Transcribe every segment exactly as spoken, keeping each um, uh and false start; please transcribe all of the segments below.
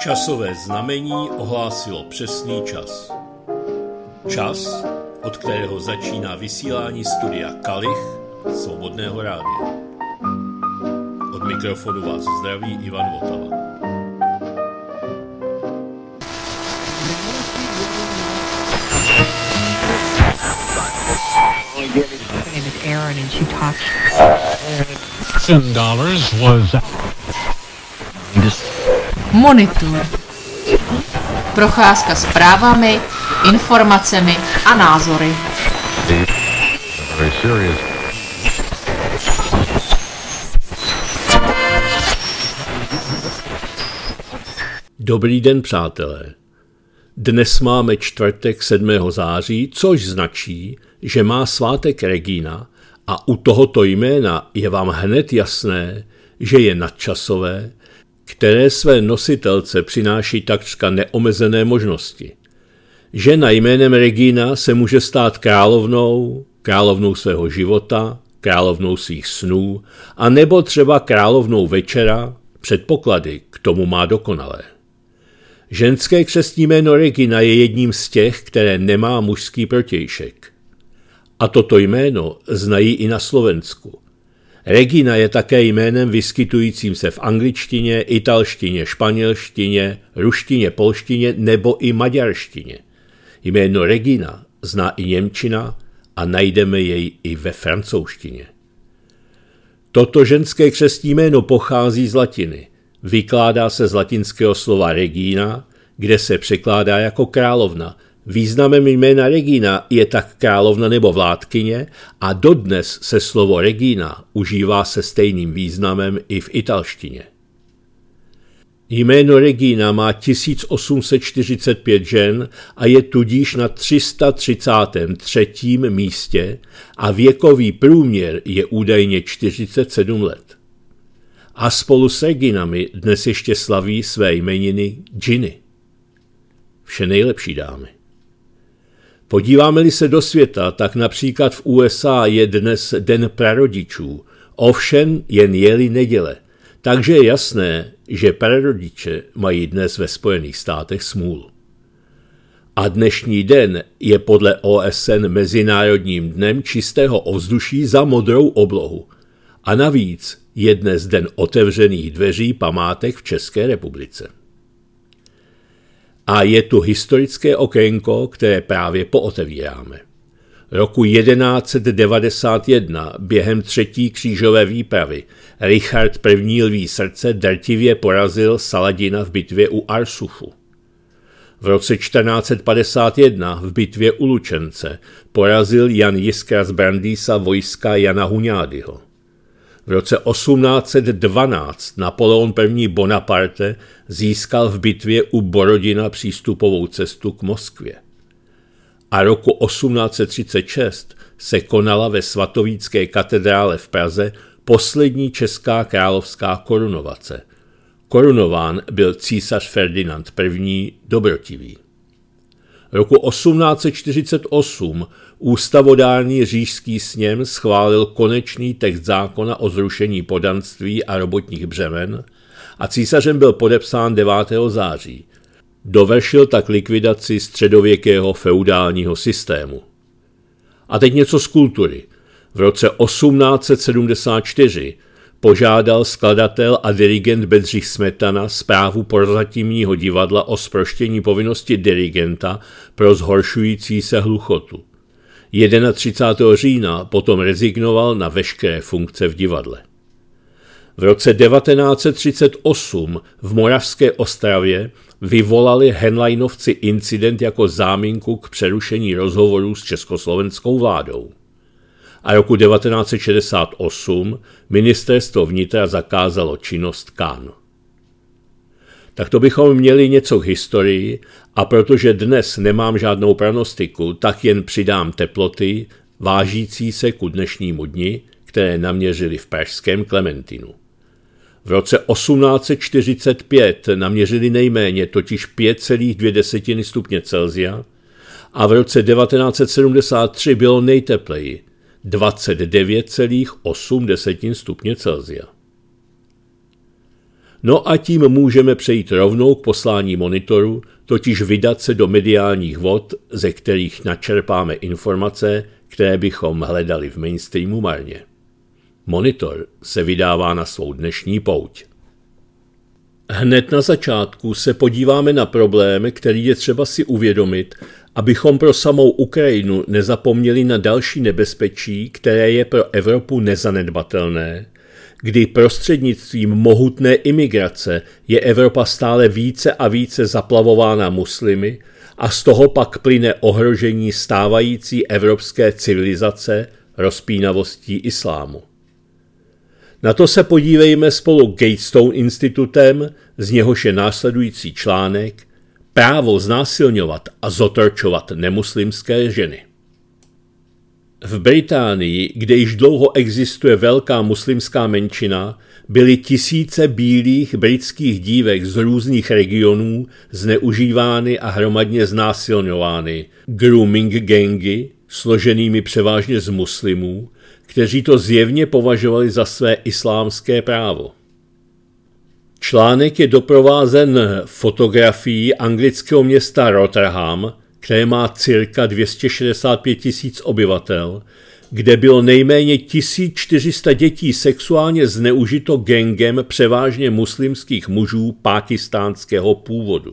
Časové znamení ohlásilo přesný čas. Čas, od kterého začíná vysílání studia Kalich Svobodného rádia. Od mikrofonu vás zdraví Ivan Votava. Monitor. Procházka zprávami, informacemi a názory. Dobrý den, přátelé. Dnes máme čtvrtek sedmého září, což značí, že má svátek Regina a u tohoto jména je vám hned jasné, že je nadčasové, které své nositelce přináší takřka neomezené možnosti. Žena jménem Regina se může stát královnou, královnou svého života, královnou svých snů, a nebo třeba královnou večera, předpoklady k tomu má dokonalé. Ženské křestní jméno Regina je jedním z těch, které nemá mužský protějšek. A toto jméno znají i na Slovensku. Regina je také jménem vyskytujícím se v angličtině, italštině, španělštině, ruštině, polštině nebo i maďarštině. Jméno Regina zná i němčina a najdeme jej i ve francouzštině. Toto ženské křestní jméno pochází z latiny. Vykládá se z latinského slova regina, kde se překládá jako královna. Významem jména Regina je tak královna nebo vládkyně a dodnes se slovo Regina užívá se stejným významem i v italštině. Jméno Regina má tisíc osm set čtyřicet pět žen a je tudíž na tři sta třicátém třetím místě a věkový průměr je údajně čtyřicet sedm let. A spolu s Reginami dnes ještě slaví své jmeniny Ginny. Vše nejlepší, dámy. Podíváme-li se do světa, tak například v U S A je dnes Den prarodičů, ovšem jen je-li neděle, takže je jasné, že prarodiče mají dnes ve Spojených státech smůlu. A dnešní den je podle O S N Mezinárodním dnem čistého ovzduší za modrou oblohu. A navíc je dnes den otevřených dveří památek v České republice. A je tu historické okénko, které právě pootevíráme. Roku jedenáct set devadesát jedna během třetí křížové výpravy Richard I. Lví srdce drtivě porazil Saladina v bitvě u Arsufu. V roce čtrnáct set padesát jedna v bitvě u Lučence porazil Jan Jiskra z Brandýsa vojska Jana Huňádyho. V roce osmnáct set dvanáct Napoleon I. Bonaparte získal v bitvě u Borodina přístupovou cestu k Moskvě. A roku osmnáct set třicet šest se konala ve svatovícké katedrále v Praze poslední česká královská korunovace. Korunován byl císař Ferdinand I. Dobrotivý. Roku osmnáct set čtyřicet osm ústavodárný říšský sněm schválil konečný text zákona o zrušení poddanství a robotních břemen a císařem byl podepsán devátého září. Dovršil tak likvidaci středověkého feudálního systému. A teď něco z kultury. V roce osmnáct set sedmdesát čtyři požádal skladatel a dirigent Bedřich Smetana správu Prozatímního divadla o zproštění povinnosti dirigenta pro zhoršující se hluchotu. třicátého prvního října potom rezignoval na veškeré funkce v divadle. V roce devatenáct set třicet osm v Moravské Ostravě vyvolali Henleinovci incident jako záminku k přerušení rozhovorů s československou vládou. A roku devatenáct set šedesát osm ministerstvo vnitra zakázalo činnost K A N. Tak to bychom měli něco k historii a protože dnes nemám žádnou prognostiku, tak jen přidám teploty vážící se ku dnešnímu dni, které naměřili v pražském Klementinu. V roce osmnáct set čtyřicet pět naměřili nejméně totiž pět celá dvě stupně Celsia a v roce devatenáct set sedmdesát tři bylo nejtepleji dvacet devět celá osm stupně Celsia. No a tím můžeme přejít rovnou k poslání monitoru, totiž vydat se do mediálních vod, ze kterých načerpáme informace, které bychom hledali v mainstreamu marně. Monitor se vydává na svou dnešní pouť. Hned na začátku se podíváme na problém, který je třeba si uvědomit, abychom pro samou Ukrajinu nezapomněli na další nebezpečí, které je pro Evropu nezanedbatelné, kdy prostřednictvím mohutné imigrace je Evropa stále více a více zaplavována muslimy a z toho pak plyne ohrožení stávající evropské civilizace rozpínavostí islámu. Na to se podívejme spolu Gatestone institutem, z něhož je následující článek Právo znásilňovat a zotročovat nemuslimské ženy. V Británii, kde již dlouho existuje velká muslimská menšina, byly tisíce bílých britských dívek z různých regionů zneužívány a hromadně znásilňovány grooming gangy, složenými převážně z muslimů, kteří to zjevně považovali za své islámské právo. Článek je doprovázen fotografií anglického města Rotherham, které má cirka dvě stě šedesát pět tisíc obyvatel, kde bylo nejméně tisíc čtyři sta dětí sexuálně zneužito gangem převážně muslimských mužů pákistánského původu.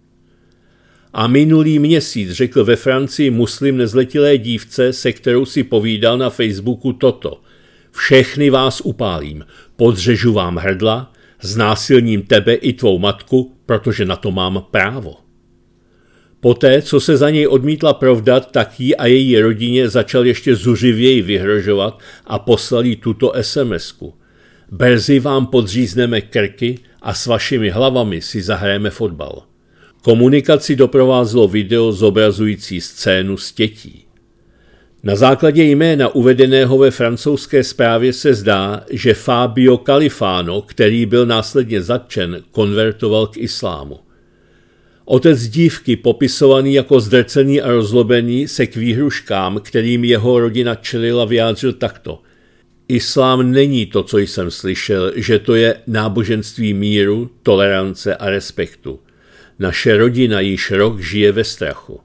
A minulý měsíc řekl ve Francii muslim nezletilé dívce, se kterou si povídal na Facebooku toto: všechny vás upálím, podřežu vám hrdla, znásilním tebe i tvou matku, protože na to mám právo. Poté, co se za něj odmítla provdat, tak jí a její rodině začal ještě zuřivěji vyhrožovat a poslal jí tuto SMSku. Brzy vám podřízneme krky a s vašimi hlavami si zahrajeme fotbal. Komunikaci doprovázelo video zobrazující scénu stětí. Na základě jména uvedeného ve francouzské zprávě se zdá, že Fabio Califano, který byl následně zatčen, konvertoval k islámu. Otec dívky, popisovaný jako zdrcený a rozlobený, se k výhruškám, kterým jeho rodina čelila, vyjádřil takto: Islám není to, co jsem slyšel, že to je náboženství míru, tolerance a respektu. Naše rodina již rok žije ve strachu.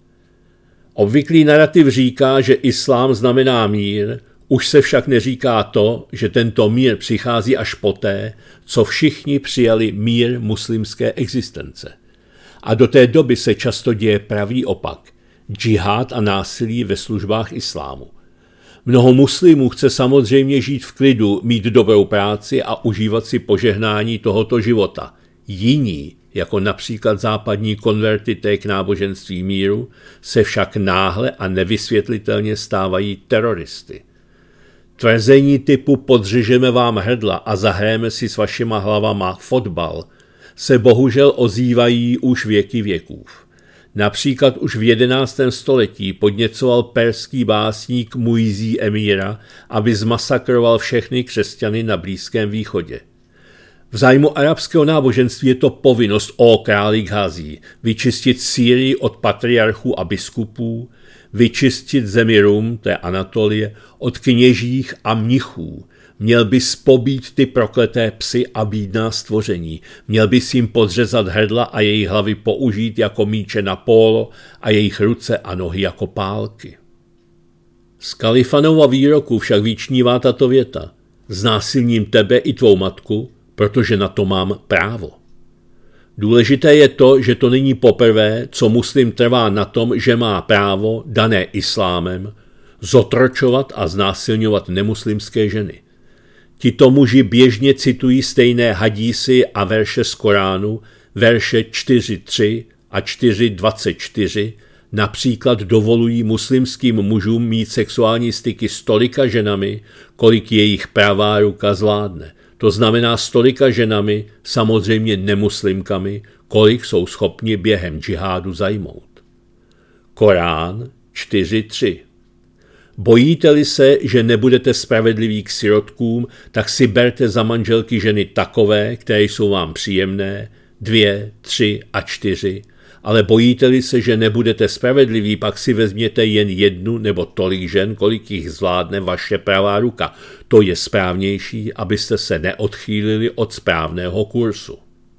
Obvyklý narativ říká, že islám znamená mír, už se však neříká to, že tento mír přichází až poté, co všichni přijali mír muslimské existence. A do té doby se často děje pravý opak, džihad a násilí ve službách islámu. Mnoho muslimů chce samozřejmě žít v klidu, mít dobrou práci a užívat si požehnání tohoto života. Jiní, jako například západní konvertité k náboženství míru, se však náhle a nevysvětlitelně stávají teroristy. Tvrzení typu podřežeme vám hrdla a zahrajeme si s vašima hlavama fotbal se bohužel ozývají už věky věkův. Například už v jedenáctém století podněcoval perský básník Muizí Emíra, aby zmasakroval všechny křesťany na Blízkém východě. V zájmu arabského náboženství je to povinnost o králi Ghazí vyčistit Sýrii od patriarchů a biskupů, vyčistit zemi Rum, to je Anatolie, od kněžích a mnichů. Měl bys pobít ty prokleté psy a bídná stvoření. Měl bys jim podřezat hrdla a jejich hlavy použít jako míče na pólo a jejich ruce a nohy jako pálky. Z Kalifanova výroku však vyčnívá tato věta: znásilním tebe i tvou matku, protože na to mám právo. Důležité je to, že to není poprvé, co muslim trvá na tom, že má právo, dané islámem, zotročovat a znásilňovat nemuslimské ženy. Tito muži běžně citují stejné hadísy a verše z Koránu, verše čtyři tři a čtyři dvacet čtyři, například dovolují muslimským mužům mít sexuální styky s tolika ženami, kolik jejich pravá ruka zvládne. To znamená s tolika ženami, samozřejmě nemuslimkami, kolik jsou schopni během džihádu zajmout. Korán čtyři tři. Bojíte-li se, že nebudete spravedliví k sirotkům, tak si berte za manželky ženy takové, které jsou vám příjemné, dvě, tři a čtyři, Ale bojíte-li se, že nebudete spravedliví, pak si vezměte jen jednu nebo tolik žen, kolik jich zvládne vaše pravá ruka. To je správnější, abyste se neodchýlili od správného kursu.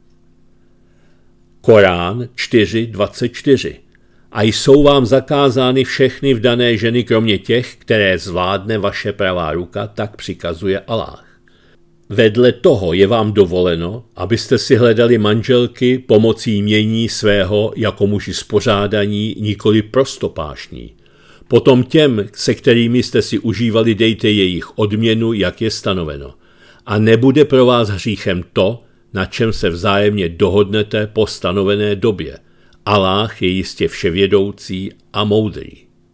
Korán čtyři dvacet čtyři. A jsou vám zakázány všechny vdané ženy, kromě těch, které zvládne vaše pravá ruka, tak přikazuje Aláh. Vedle toho je vám dovoleno, abyste si hledali manželky pomocí jmění svého jako muži spořádaní, nikoli prostopášní. Potom těm, se kterými jste si užívali, dejte jejich odměnu, jak je stanoveno. A nebude pro vás hříchem to, na čem se vzájemně dohodnete po stanovené době. Aláh je jistě vševědoucí a moudrý.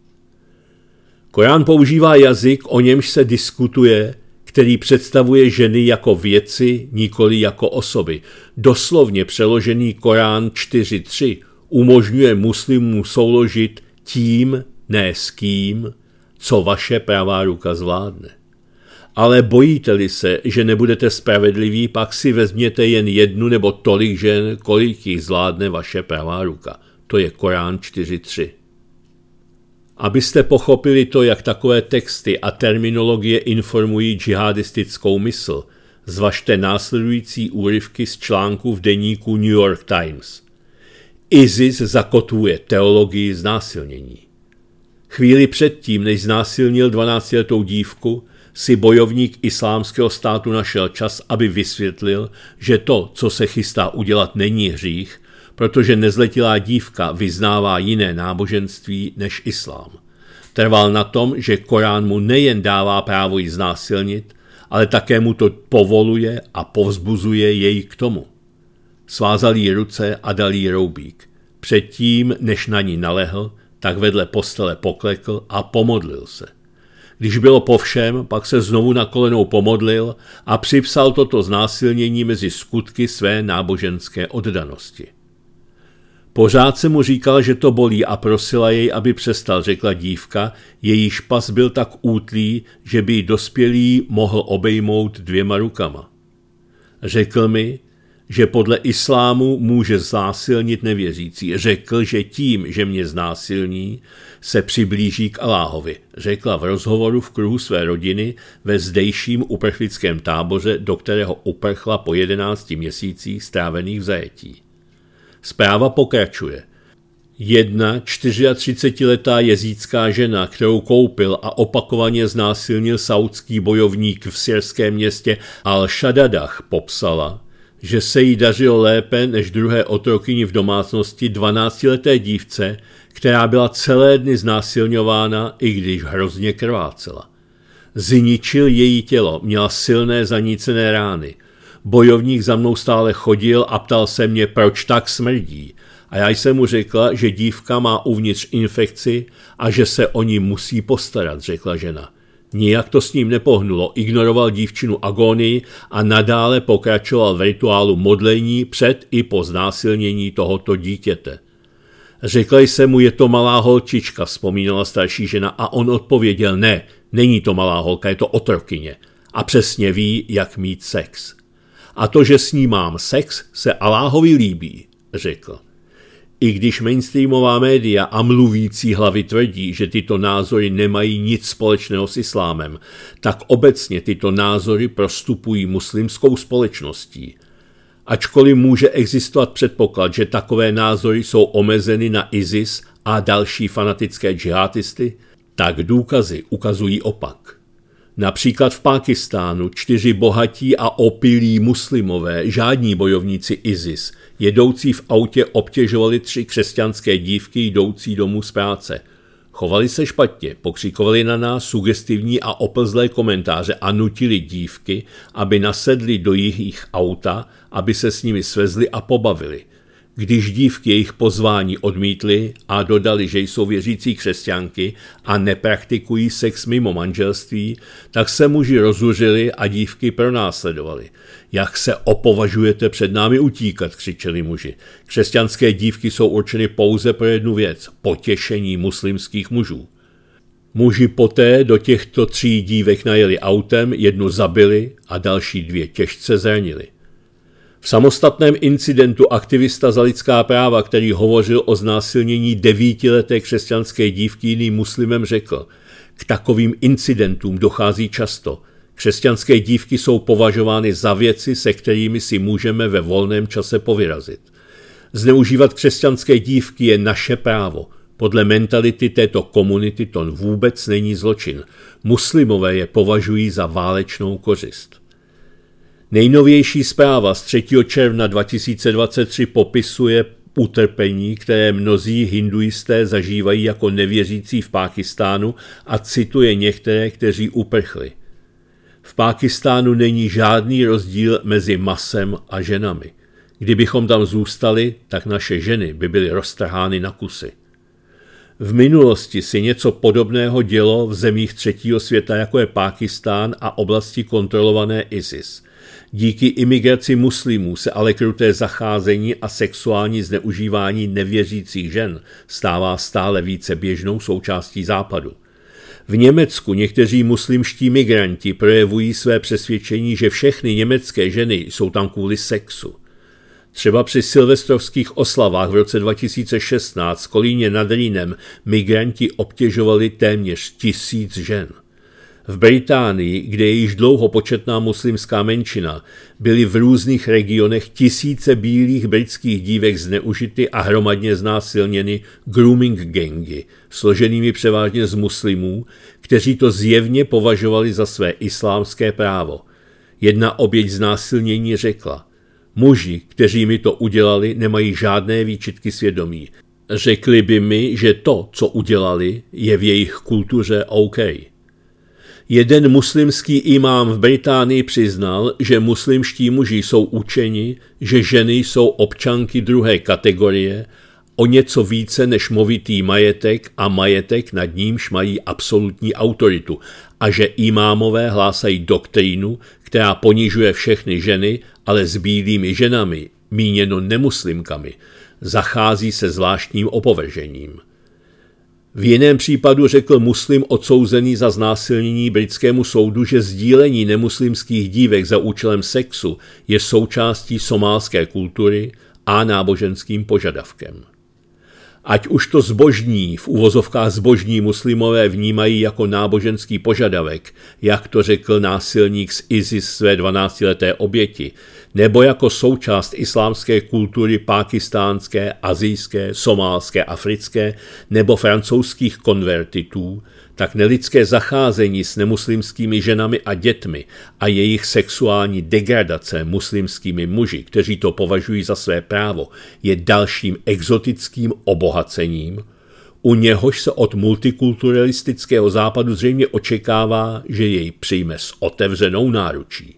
Korán používá jazyk, o němž se diskutuje, který představuje ženy jako věci, nikoli jako osoby. Doslovně přeložený Korán čtyři tři umožňuje muslimům souložit tím, ne s kým, co vaše pravá ruka zvládne. Ale bojíte-li se, že nebudete spravedliví, pak si vezměte jen jednu nebo tolik žen, kolik jich zvládne vaše pravá ruka. To je Korán čtyři tři. Abyste pochopili to, jak takové texty a terminologie informují džihadistickou mysl, zvažte následující úryvky z článku v deníku New York Times. ISIS zakotvuje teologii znásilnění. Chvíli předtím, než znásilnil dvanáctiletou dívku, si bojovník islámského státu našel čas, aby vysvětlil, že to, co se chystá udělat, není hřích, protože nezletilá dívka vyznává jiné náboženství než islám. Trval na tom, že Korán mu nejen dává právo ji znásilnit, ale také mu to povoluje a povzbuzuje jej k tomu. Svázal jí ruce a dal jí roubík. Předtím, než na ní nalehl, tak vedle postele poklekl a pomodlil se. Když bylo po všem, pak se znovu na kolenou pomodlil a připsal toto znásilnění mezi skutky své náboženské oddanosti. Pořád se mu říkal, že to bolí a prosila jej, aby přestal, řekla dívka, jejíž pas byl tak útlý, že by dospělý mohl obejmout dvěma rukama. Řekl mi, že podle islámu může znásilnit nevěřící. Řekl, že tím, že mě znásilní, se přiblíží k Aláhovi. Řekla v rozhovoru v kruhu své rodiny ve zdejším uprchlickém táboře, do kterého uprchla po jedenácti měsících strávených v zajetí. Zpráva pokračuje. Jedna čtyřiatřicetiletá jezídská žena, kterou koupil a opakovaně znásilnil saudský bojovník v syrském městě Al-Shadadach, popsala, že se jí dařilo lépe než druhé otrokyni v domácnosti dvanáctileté dívce, která byla celé dny znásilňována, i když hrozně krvácela. Zničil její tělo, měla silné zanícené rány. Bojovník za mnou stále chodil a ptal se mě, proč tak smrdí. A já jsem mu řekla, že dívka má uvnitř infekci a že se o ní musí postarat, řekla žena. Nijak to s ním nepohnulo, ignoroval dívčinu agonii a nadále pokračoval v rituálu modlení před i po znásilnění tohoto dítěte. Řekla jsem mu, je to malá holčička, vzpomínala starší žena, a on odpověděl, ne, není to malá holka, je to otrokyně a přesně ví, jak mít sex. A to, že s ní mám sex, se Aláhovi líbí, řekl. I když mainstreamová média a mluvící hlavy tvrdí, že tyto názory nemají nic společného s islámem, tak obecně tyto názory prostupují muslimskou společností. Ačkoliv může existovat předpoklad, že takové názory jsou omezeny na ISIS a další fanatické džihadisty, tak důkazy ukazují opak. Například v Pákistánu čtyři bohatí a opilí muslimové, žádní bojovníci ISIS, jedoucí v autě obtěžovali tři křesťanské dívky jdoucí domů z práce. Chovali se špatně, pokřikovali na nás sugestivní a oplzlé komentáře a nutili dívky, aby nasedli do jejich auta, aby se s nimi svezli a pobavili. Když dívky jejich pozvání odmítly a dodali, že jsou věřící křesťanky a nepraktikují sex mimo manželství, tak se muži rozzuřili a dívky pronásledovali. Jak se opovažujete před námi utíkat, křičeli muži. Křesťanské dívky jsou určeny pouze pro jednu věc, potěšení muslimských mužů. Muži poté do těchto tří dívek najeli autem, jednu zabili a další dvě těžce zranili. V samostatném incidentu aktivista za lidská práva, který hovořil o znásilnění devítileté křesťanské dívky jiným muslimem, řekl: k takovým incidentům dochází často. Křesťanské dívky jsou považovány za věci, se kterými si můžeme ve volném čase povyrazit. Zneužívat křesťanské dívky je naše právo. Podle mentality této komunity to vůbec není zločin. Muslimové je považují za válečnou kořist. Nejnovější zpráva z třetího června dva tisíce dvacet tři popisuje utrpení, které mnozí hinduisté zažívají jako nevěřící v Pákistánu, a cituje některé, kteří uprchli. V Pákistánu není žádný rozdíl mezi masem a ženami. Kdybychom tam zůstali, tak naše ženy by byly roztrhány na kusy. V minulosti si něco podobného dělo v zemích třetího světa, jako je Pákistán a oblasti kontrolované ISIS. Díky imigraci muslimů se ale kruté zacházení a sexuální zneužívání nevěřících žen stává stále více běžnou součástí Západu. V Německu někteří muslimští migranti projevují své přesvědčení, že všechny německé ženy jsou tam kvůli sexu. Třeba při silvestrovských oslavách v roce dva tisíce šestnáct v Kolíně nad Rýnem migranti obtěžovali téměř tisíc žen. V Británii, kde je již dlouho početná muslimská menšina, byly v různých regionech tisíce bílých britských dívek zneužity a hromadně znásilněny grooming gangy, složenými převážně z muslimů, kteří to zjevně považovali za své islámské právo. Jedna oběť znásilnění řekla: muži, kteří mi to udělali, nemají žádné výčitky svědomí. Řekli by mi, že to, co udělali, je v jejich kultuře OK. Jeden muslimský imám v Británii přiznal, že muslimští muži jsou učeni, že ženy jsou občanky druhé kategorie, o něco více než movitý majetek a majetek, nad nímž mají absolutní autoritu, a že imámové hlásají doktrínu, která ponižuje všechny ženy, ale s bílými ženami, míněno nemuslimkami, zachází se zvláštním opovržením. V jiném případu řekl muslim odsouzený za znásilnění britskému soudu, že sdílení nemuslimských dívek za účelem sexu je součástí somálské kultury a náboženským požadavkem. Ať už to zbožní, v uvozovkách zbožní muslimové vnímají jako náboženský požadavek, jak to řekl násilník z ISIS své dvanáctileté oběti, nebo jako součást islámské kultury pákistánské, asijské, somálské, africké nebo francouzských konvertitů, tak nelidské zacházení s nemuslimskými ženami a dětmi a jejich sexuální degradace muslimskými muži, kteří to považují za své právo, je dalším exotickým obohacením, u něhož se od multikulturalistického západu zřejmě očekává, že jej přijme s otevřenou náručí.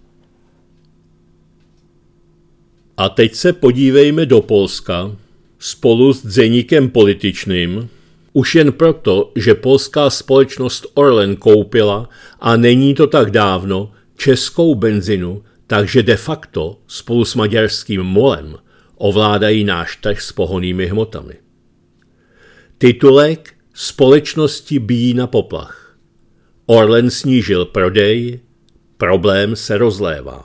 A teď se podívejme do Polska spolu s deníkem Politycznym, už jen proto, že polská společnost Orlen koupila, a není to tak dávno, českou benzinu, takže de facto spolu s maďarským MOLem ovládají náš trh s pohonnými hmotami. Titulek: společnosti bijí na poplach. Orlen snížil prodej, problém se rozlévá.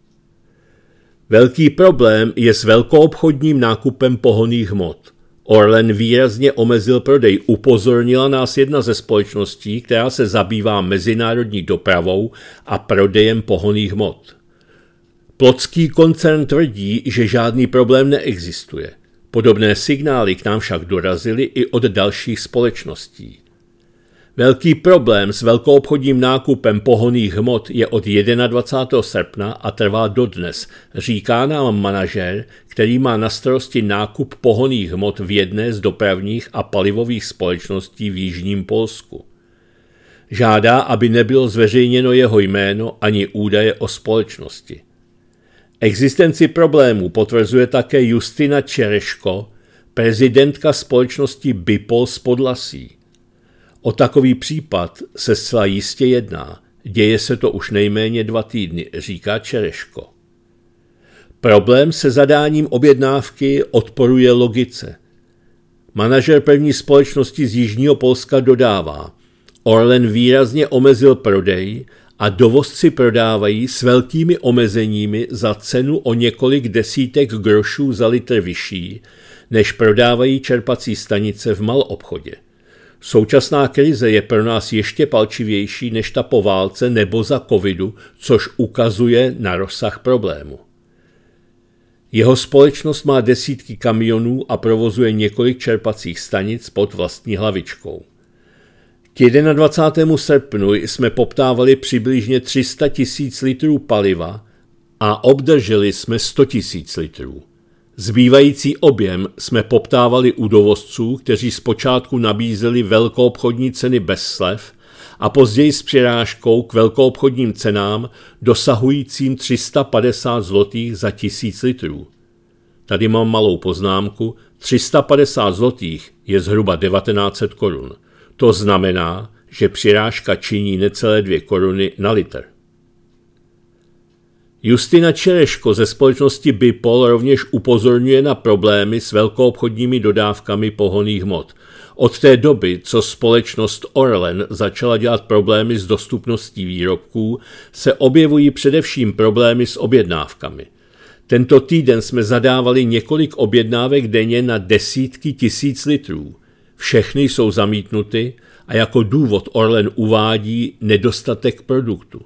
Velký problém je s velkoobchodním nákupem pohonných hmot. Orlen výrazně omezil prodej, upozornila nás jedna ze společností, která se zabývá mezinárodní dopravou a prodejem pohonných hmot. Plotský koncern tvrdí, že žádný problém neexistuje. Podobné signály k nám však dorazily i od dalších společností. Velký problém s velkoobchodním nákupem pohonných hmot je od dvacátého prvního srpna a trvá dodnes, říká nám manažer, který má na starosti nákup pohonných hmot v jedné z dopravních a palivových společností v jižním Polsku. Žádá, aby nebylo zveřejněno jeho jméno ani údaje o společnosti. Existenci problémů potvrzuje také Justyna Čereško, prezidentka společnosti Bipol z Podlasí. O takový případ se zcela jistě jedná. Děje se to už nejméně dva týdny, říká Čereško. Problém se zadáním objednávky odporuje logice. Manažer první společnosti z jižního Polska dodává: Orlen výrazně omezil prodej a dovozci prodávají s velkými omezeními za cenu o několik desítek grošů za litr vyšší, než prodávají čerpací stanice v maloobchodě. Současná krize je pro nás ještě palčivější než ta po válce nebo za covidu, což ukazuje na rozsah problému. Jeho společnost má desítky kamionů a provozuje několik čerpacích stanic pod vlastní hlavičkou. K dvacátému prvnímu srpnu jsme poptávali přibližně tři sta tisíc litrů paliva a obdrželi jsme sto tisíc litrů. Zbývající objem jsme poptávali u dovozců, kteří zpočátku nabízeli velkoobchodní ceny bez slev a později s přirážkou k velkoobchodním cenám dosahujícím tři sta padesát zlotých za tisíc litrů. Tady mám malou poznámku, tři sta padesát zlotých je zhruba devatenáct set korun. To znamená, že přirážka činí necelé dvě koruny na litr. Justina Čereško ze společnosti Bipol rovněž upozorňuje na problémy s velkoobchodními dodávkami pohonných hmot. Od té doby, co společnost Orlen začala dělat problémy s dostupností výrobků, se objevují především problémy s objednávkami. Tento týden jsme zadávali několik objednávek denně na desítky tisíc litrů. Všechny jsou zamítnuty a jako důvod Orlen uvádí nedostatek produktu.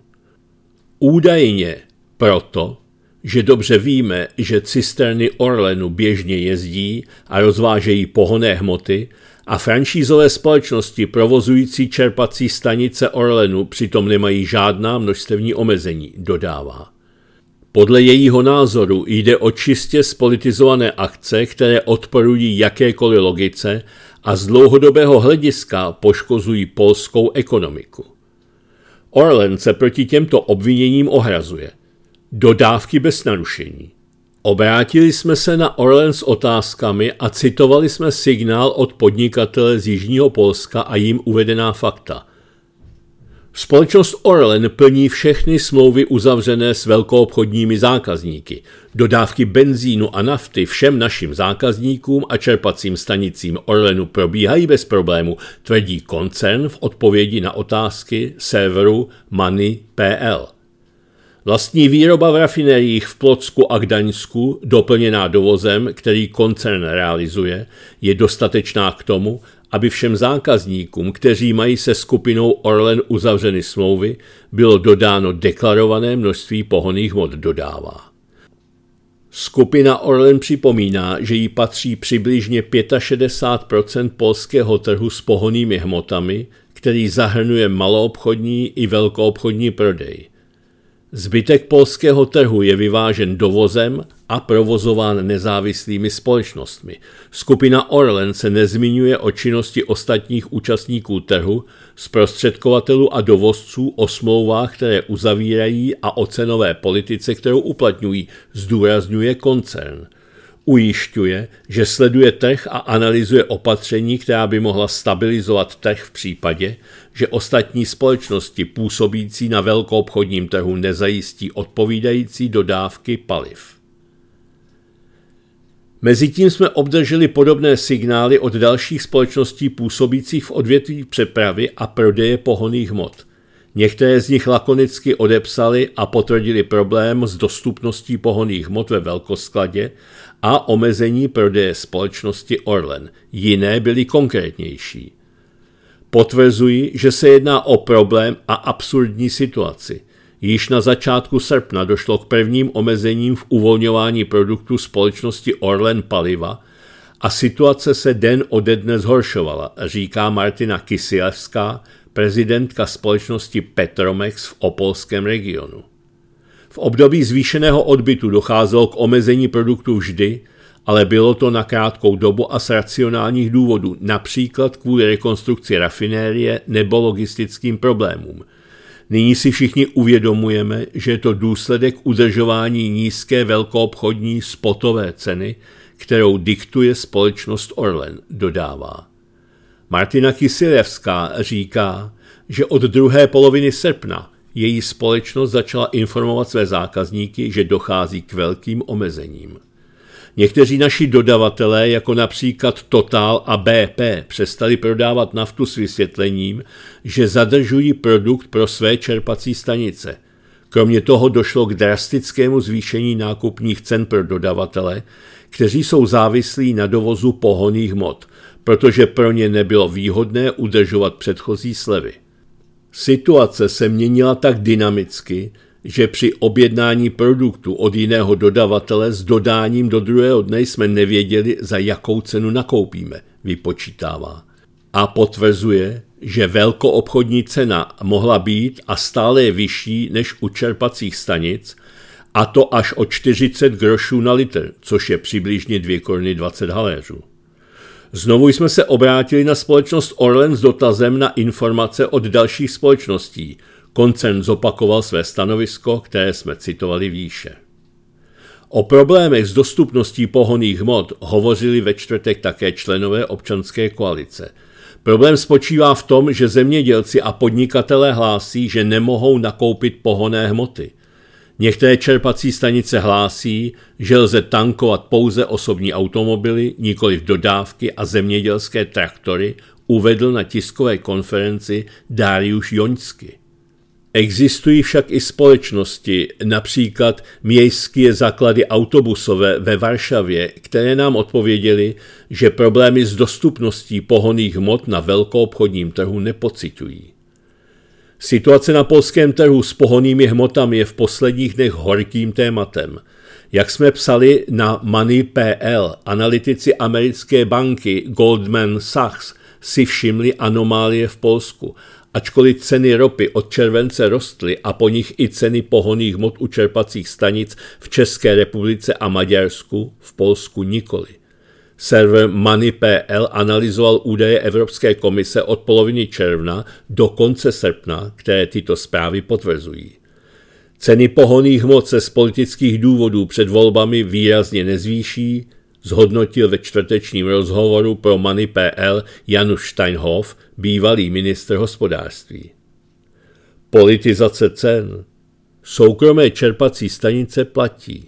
Údajně proto, že dobře víme, že cisterny Orlenu běžně jezdí a rozvážejí pohonné hmoty a franšízové společnosti provozující čerpací stanice Orlenu přitom nemají žádná množstevní omezení, dodává. Podle jejího názoru jde o čistě spolitizované akce, které odporují jakékoliv logice a z dlouhodobého hlediska poškozují polskou ekonomiku. Orlen se proti těmto obviněním ohrazuje. Dodávky bez narušení. Obrátili jsme se na Orlen s otázkami a citovali jsme signál od podnikatele z jižního Polska a jim uvedená fakta. Společnost Orlen plní všechny smlouvy uzavřené s velkoobchodními zákazníky. Dodávky benzínu a nafty všem našim zákazníkům a čerpacím stanicím Orlenu probíhají bez problému, tvrdí koncern v odpovědi na otázky serveru Money tečka p l. Vlastní výroba v rafinériích v Plocku a Gdaňsku, doplněná dovozem, který koncern realizuje, je dostatečná k tomu, aby všem zákazníkům, kteří mají se skupinou Orlen uzavřeny smlouvy, bylo dodáno deklarované množství pohonných hmot, dodává. Skupina Orlen připomíná, že jí patří přibližně šedesát pět procent polského trhu s pohonnými hmotami, který zahrnuje maloobchodní i velkoobchodní prodej. Zbytek polského trhu je vyvážen dovozem a provozován nezávislými společnostmi. Skupina Orlen se nezmiňuje o činnosti ostatních účastníků trhu, zprostředkovatelů a dovozců o smlouvách, které uzavírají a o cenové politice, kterou uplatňují, zdůrazňuje koncern. Ujišťuje, že sleduje trh a analyzuje opatření, která by mohla stabilizovat trh v případě, že ostatní společnosti působící na velkoobchodním trhu nezajistí odpovídající dodávky paliv. Mezitím jsme obdrželi podobné signály od dalších společností působících v odvětví přepravy a prodeje pohonných hmot. Některé z nich lakonicky odepsali a potvrdili problém s dostupností pohonných hmot ve velkoskladě a omezení prodeje společnosti Orlen. Jiné byly konkrétnější. Potvrzuji, že se jedná o problém a absurdní situaci. Již na začátku srpna došlo k prvním omezením v uvolňování produktů společnosti Orlen Paliva a situace se den ode dne zhoršovala, říká Martina Kisielewská, prezidentka společnosti Petromex v opolském regionu. V období zvýšeného odbytu docházelo k omezení produktů vždy, ale bylo to na krátkou dobu a z racionálních důvodů, například kvůli rekonstrukci rafinérie nebo logistickým problémům. Nyní si všichni uvědomujeme, že je to důsledek udržování nízké velkoobchodní spotové ceny, kterou diktuje společnost Orlen, dodává. Martina Kisielewská říká, že od druhé poloviny srpna její společnost začala informovat své zákazníky, že dochází k velkým omezením. Někteří naši dodavatelé, jako například Total a bé pé, přestali prodávat naftu s vysvětlením, že zadržují produkt pro své čerpací stanice. Kromě toho došlo k drastickému zvýšení nákupních cen pro dodavatele, kteří jsou závislí na dovozu pohonných hmot, protože pro ně nebylo výhodné udržovat předchozí slevy. Situace se měnila tak dynamicky, že při objednání produktu od jiného dodavatele s dodáním do druhého dne jsme nevěděli, za jakou cenu nakoupíme, vypočítává. A potvrzuje, že velkoobchodní cena mohla být a stále je vyšší než u čerpacích stanic, a to až o čtyřicet grošů na litr, což je přibližně dvě koruny dvacet haléřů. Znovu jsme se obrátili na společnost Orlen s dotazem na informace od dalších společností. Koncern zopakoval své stanovisko, které jsme citovali výše. O problémech s dostupností pohonných hmot hovořili ve čtvrtek také členové občanské koalice. Problém spočívá v tom, že zemědělci a podnikatelé hlásí, že nemohou nakoupit pohonné hmoty. Některé čerpací stanice hlásí, že lze tankovat pouze osobní automobily, nikoliv dodávky a zemědělské traktory, uvedl na tiskové konferenci Dariusz Joński. Existují však i společnosti, například Miejskie Zaklady autobusové ve Varšavě, které nám odpověděly, že problémy s dostupností pohonných hmot na velkoobchodním trhu nepociťují. Situace na polském trhu s pohonnými hmotami je v posledních dnech horkým tématem. Jak jsme psali na Money tečka pé el, analytici americké banky Goldman Sachs si všimli anomálie v Polsku. Ačkoliv ceny ropy od července rostly a po nich i ceny pohonných hmot u čerpacích stanic v České republice a Maďarsku, v Polsku nikoli. Server Money tečka pé el analyzoval údaje Evropské komise od poloviny června do konce srpna, které tyto zprávy potvrzují. Ceny pohonných hmot se z politických důvodů před volbami výrazně nezvýší, zhodnotil ve čtvrtečním rozhovoru pro Money tečka pé el Janusz Steinhoff, bývalý ministr hospodářství. Politizace cen. Soukromé čerpací stanice platí.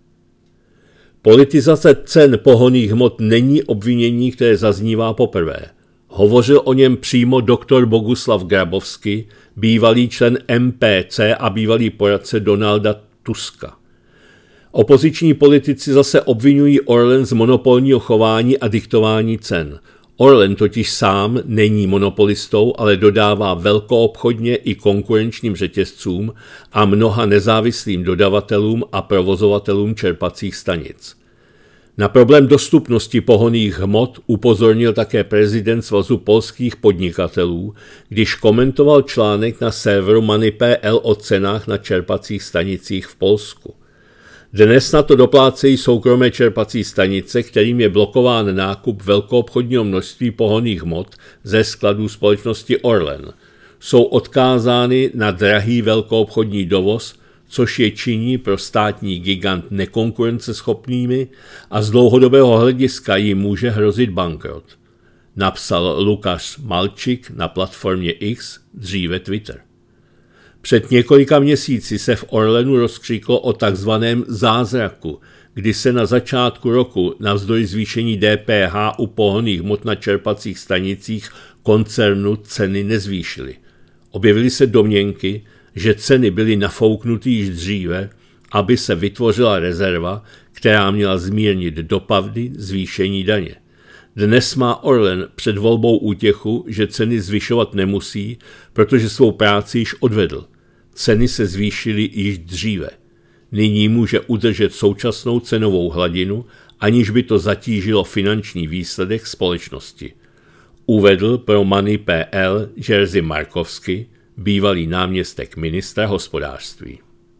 Politizace cen pohonných hmot není obvinění, které zaznívá poprvé. Hovořil o něm přímo doktor Boguslav Grabowski, bývalý člen em pé cé a bývalý poradce Donalda Tuska. Opoziční politici zase obvinují Orlen z monopolního chování a diktování cen. Orlen totiž sám není monopolistou, ale dodává velkoobchodně i konkurenčním řetězcům a mnoha nezávislým dodavatelům a provozovatelům čerpacích stanic. Na problém dostupnosti pohonných hmot upozornil také prezident Svazu polských podnikatelů, když komentoval článek na serveru Money tečka pé el o cenách na čerpacích stanicích v Polsku. Dnes na to doplácejí soukromé čerpací stanice, kterým je blokován nákup velkoobchodního množství pohonných hmot ze skladů společnosti Orlen. Jsou odkázány na drahý velkoobchodní dovoz, což je činí pro státní gigant nekonkurenceschopnými a z dlouhodobého hlediska jim může hrozit bankrot. Napsal Lukáš Malčik na platformě X, dříve Twitter. Před několika měsíci se v Orlenu rozkřiklo o takzvaném zázraku, kdy se na začátku roku navzdory zvýšení dé pé há u pohonných hmot na čerpacích stanicích koncernu ceny nezvýšily. Objevily se domněnky, že ceny byly nafouknuty již dříve, aby se vytvořila rezerva, která měla zmírnit dopady zvýšení daně. Dnes má Orlen před volbou útěchu, že ceny zvyšovat nemusí, protože svou práci již odvedl. Ceny se zvýšily již dříve. Nyní může udržet současnou cenovou hladinu, aniž by to zatížilo finanční výsledek společnosti. Uvedl pro Money tečka pé el Jerzy Markowski, bývalý náměstek ministra hospodářství.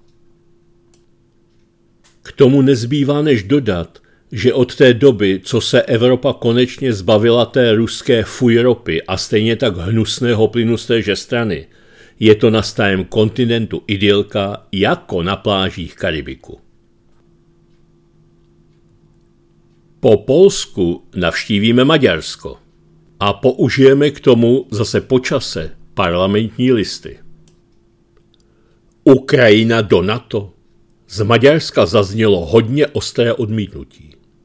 K tomu nezbývá než dodat, že od té doby, co se Evropa konečně zbavila té ruské fuj ropy a stejně tak hnusného plynu z téže strany, je to na starém kontinentu idylka jako na plážích Karibiku. Po Polsku navštívíme Maďarsko a použijeme k tomu zase po čase parlamentní listy. Ukrajina do NATO. Z Maďarska zaznělo hodně ostré odmítnutí.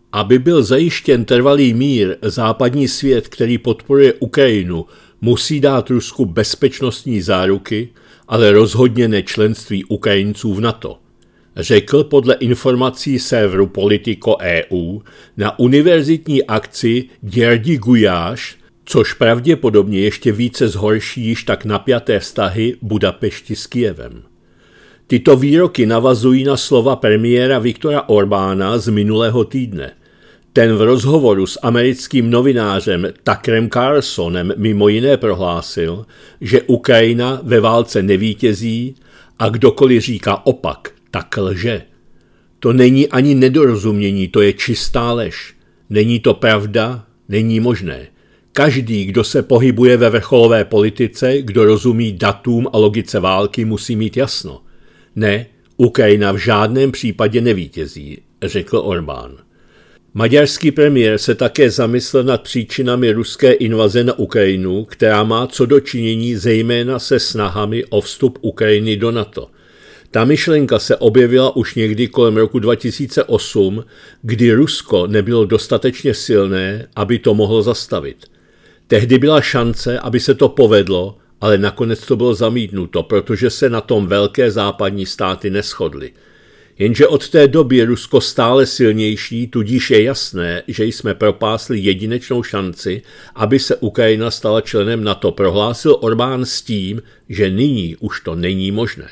Aby byl zajištěn trvalý mír, západní svět, který podporuje Ukrajinu, musí dát Rusku bezpečnostní záruky, ale rozhodně ne členství Ukrajinců v NATO, řekl podle informací serveru Politico tečka e u na univerzitní akci Georgi Gujáš, což pravděpodobně ještě více zhorší již tak napjaté vztahy Budapešti s Kyjevem. Tyto výroky navazují na slova premiéra Viktora Orbána z minulého týdne. Ten v rozhovoru s americkým novinářem Tuckerem Carlsonem mimo jiné prohlásil, že Ukrajina ve válce nevítězí a kdokoliv říká opak, tak lže. To není ani nedorozumění, to je čistá lež. Není to pravda, není možné. Každý, kdo se pohybuje ve vrcholové politice, kdo rozumí datům a logice války, musí mít jasno. Ne, Ukrajina v žádném případě nevítězí, řekl Orbán. Maďarský premiér se také zamyslel nad příčinami ruské invaze na Ukrajinu, která má co do činění zejména se snahami o vstup Ukrajiny do NATO. Ta myšlenka se objevila už někdy kolem roku dva tisíce osm, kdy Rusko nebylo dostatečně silné, aby to mohlo zastavit. Tehdy byla šance, aby se to povedlo, ale nakonec to bylo zamítnuto, protože se na tom velké západní státy neshodly. Jenže od té doby je Rusko stále silnější, tudíž je jasné, že jsme propásli jedinečnou šanci, aby se Ukrajina stala členem NATO, prohlásil Orbán s tím, že nyní už to není možné.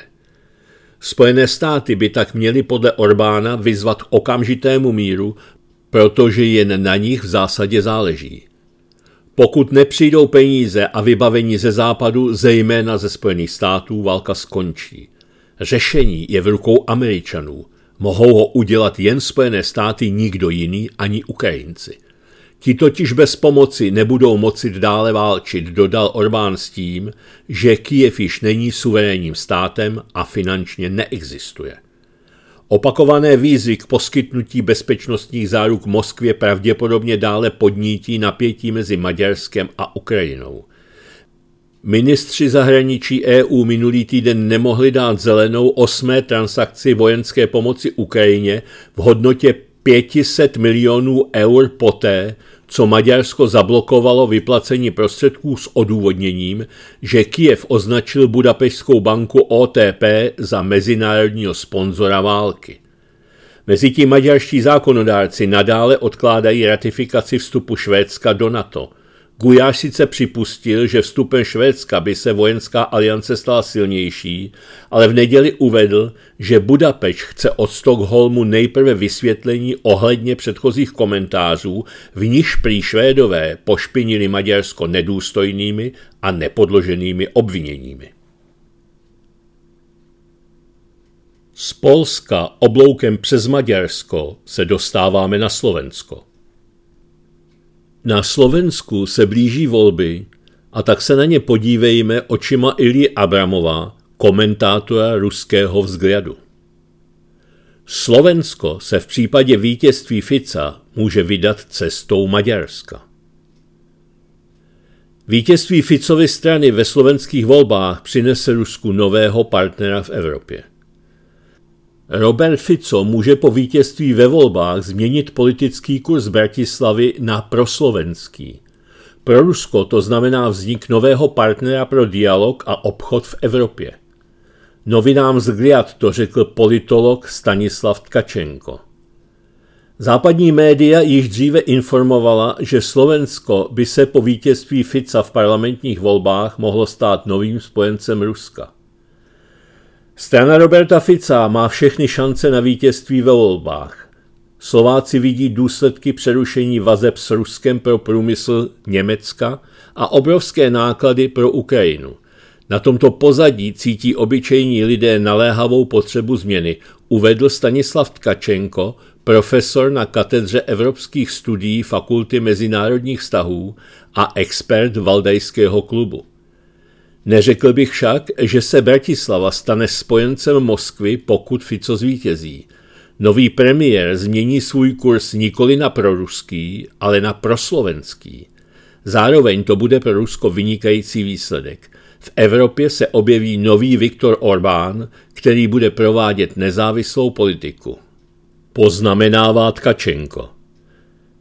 Spojené státy by tak měly podle Orbána vyzvat k okamžitému míru, protože jen na nich v zásadě záleží. Pokud nepřijdou peníze a vybavení ze západu, zejména ze Spojených států, válka skončí. Řešení je v rukou Američanů. Mohou ho udělat jen Spojené státy, nikdo jiný, ani Ukrajinci. Ti totiž bez pomoci nebudou moci dále válčit, dodal Orbán s tím, že Kyjev již není suverénním státem a finančně neexistuje. Opakované výzvy k poskytnutí bezpečnostních záruk Moskvě pravděpodobně dále podnítí napětí mezi Maďarskem a Ukrajinou. Ministři zahraničí E U minulý týden nemohli dát zelenou osmé transakci vojenské pomoci Ukrajině v hodnotě pět set milionů eur poté, co Maďarsko zablokovalo vyplacení prostředků s odůvodněním, že Kyjev označil Budapeštskou banku O T P za mezinárodního sponzora války. Mezitím maďarští zákonodárci nadále odkládají ratifikaci vstupu Švédska do NATO. Gujáš sice připustil, že vstupem Švédska by se vojenská aliance stala silnější, ale v neděli uvedl, že Budapešť chce od Stockholmu nejprve vysvětlení ohledně předchozích komentářů, v nichž prý Švédové pošpinili Maďarsko nedůstojnými a nepodloženými obviněními. Z Polska obloukem přes Maďarsko se dostáváme na Slovensko. Na Slovensku se blíží volby a tak se na ně podívejme očima Ilji Abramova, komentátora ruského Vzhledu. Slovensko se v případě vítězství Fica může vydat cestou Maďarska. Vítězství Ficovy strany ve slovenských volbách přinese Rusku nového partnera v Evropě. Robert Fico může po vítězství ve volbách změnit politický kurz Bratislavy na proslovenský. Pro Rusko to znamená vznik nového partnera pro dialog a obchod v Evropě. Novinám Vzhlead to řekl politolog Stanislav Tkačenko. Západní média již dříve informovala, že Slovensko by se po vítězství Fica v parlamentních volbách mohlo stát novým spojencem Ruska. Strana Roberta Fica má všechny šance na vítězství ve volbách. Slováci vidí důsledky přerušení vazeb s Ruskem pro průmysl Německa a obrovské náklady pro Ukrajinu. Na tomto pozadí cítí obyčejní lidé naléhavou potřebu změny, uvedl Stanislav Tkačenko, profesor na katedře evropských studií Fakulty mezinárodních vztahů a expert Valdajského klubu. Neřekl bych však, že se Bratislava stane spojencem Moskvy, pokud Fico zvítězí. Nový premiér změní svůj kurz nikoli na proruský, ale na proslovenský. Zároveň to bude pro Rusko vynikající výsledek. V Evropě se objeví nový Viktor Orbán, který bude provádět nezávislou politiku. Poznamenává Tkačenko.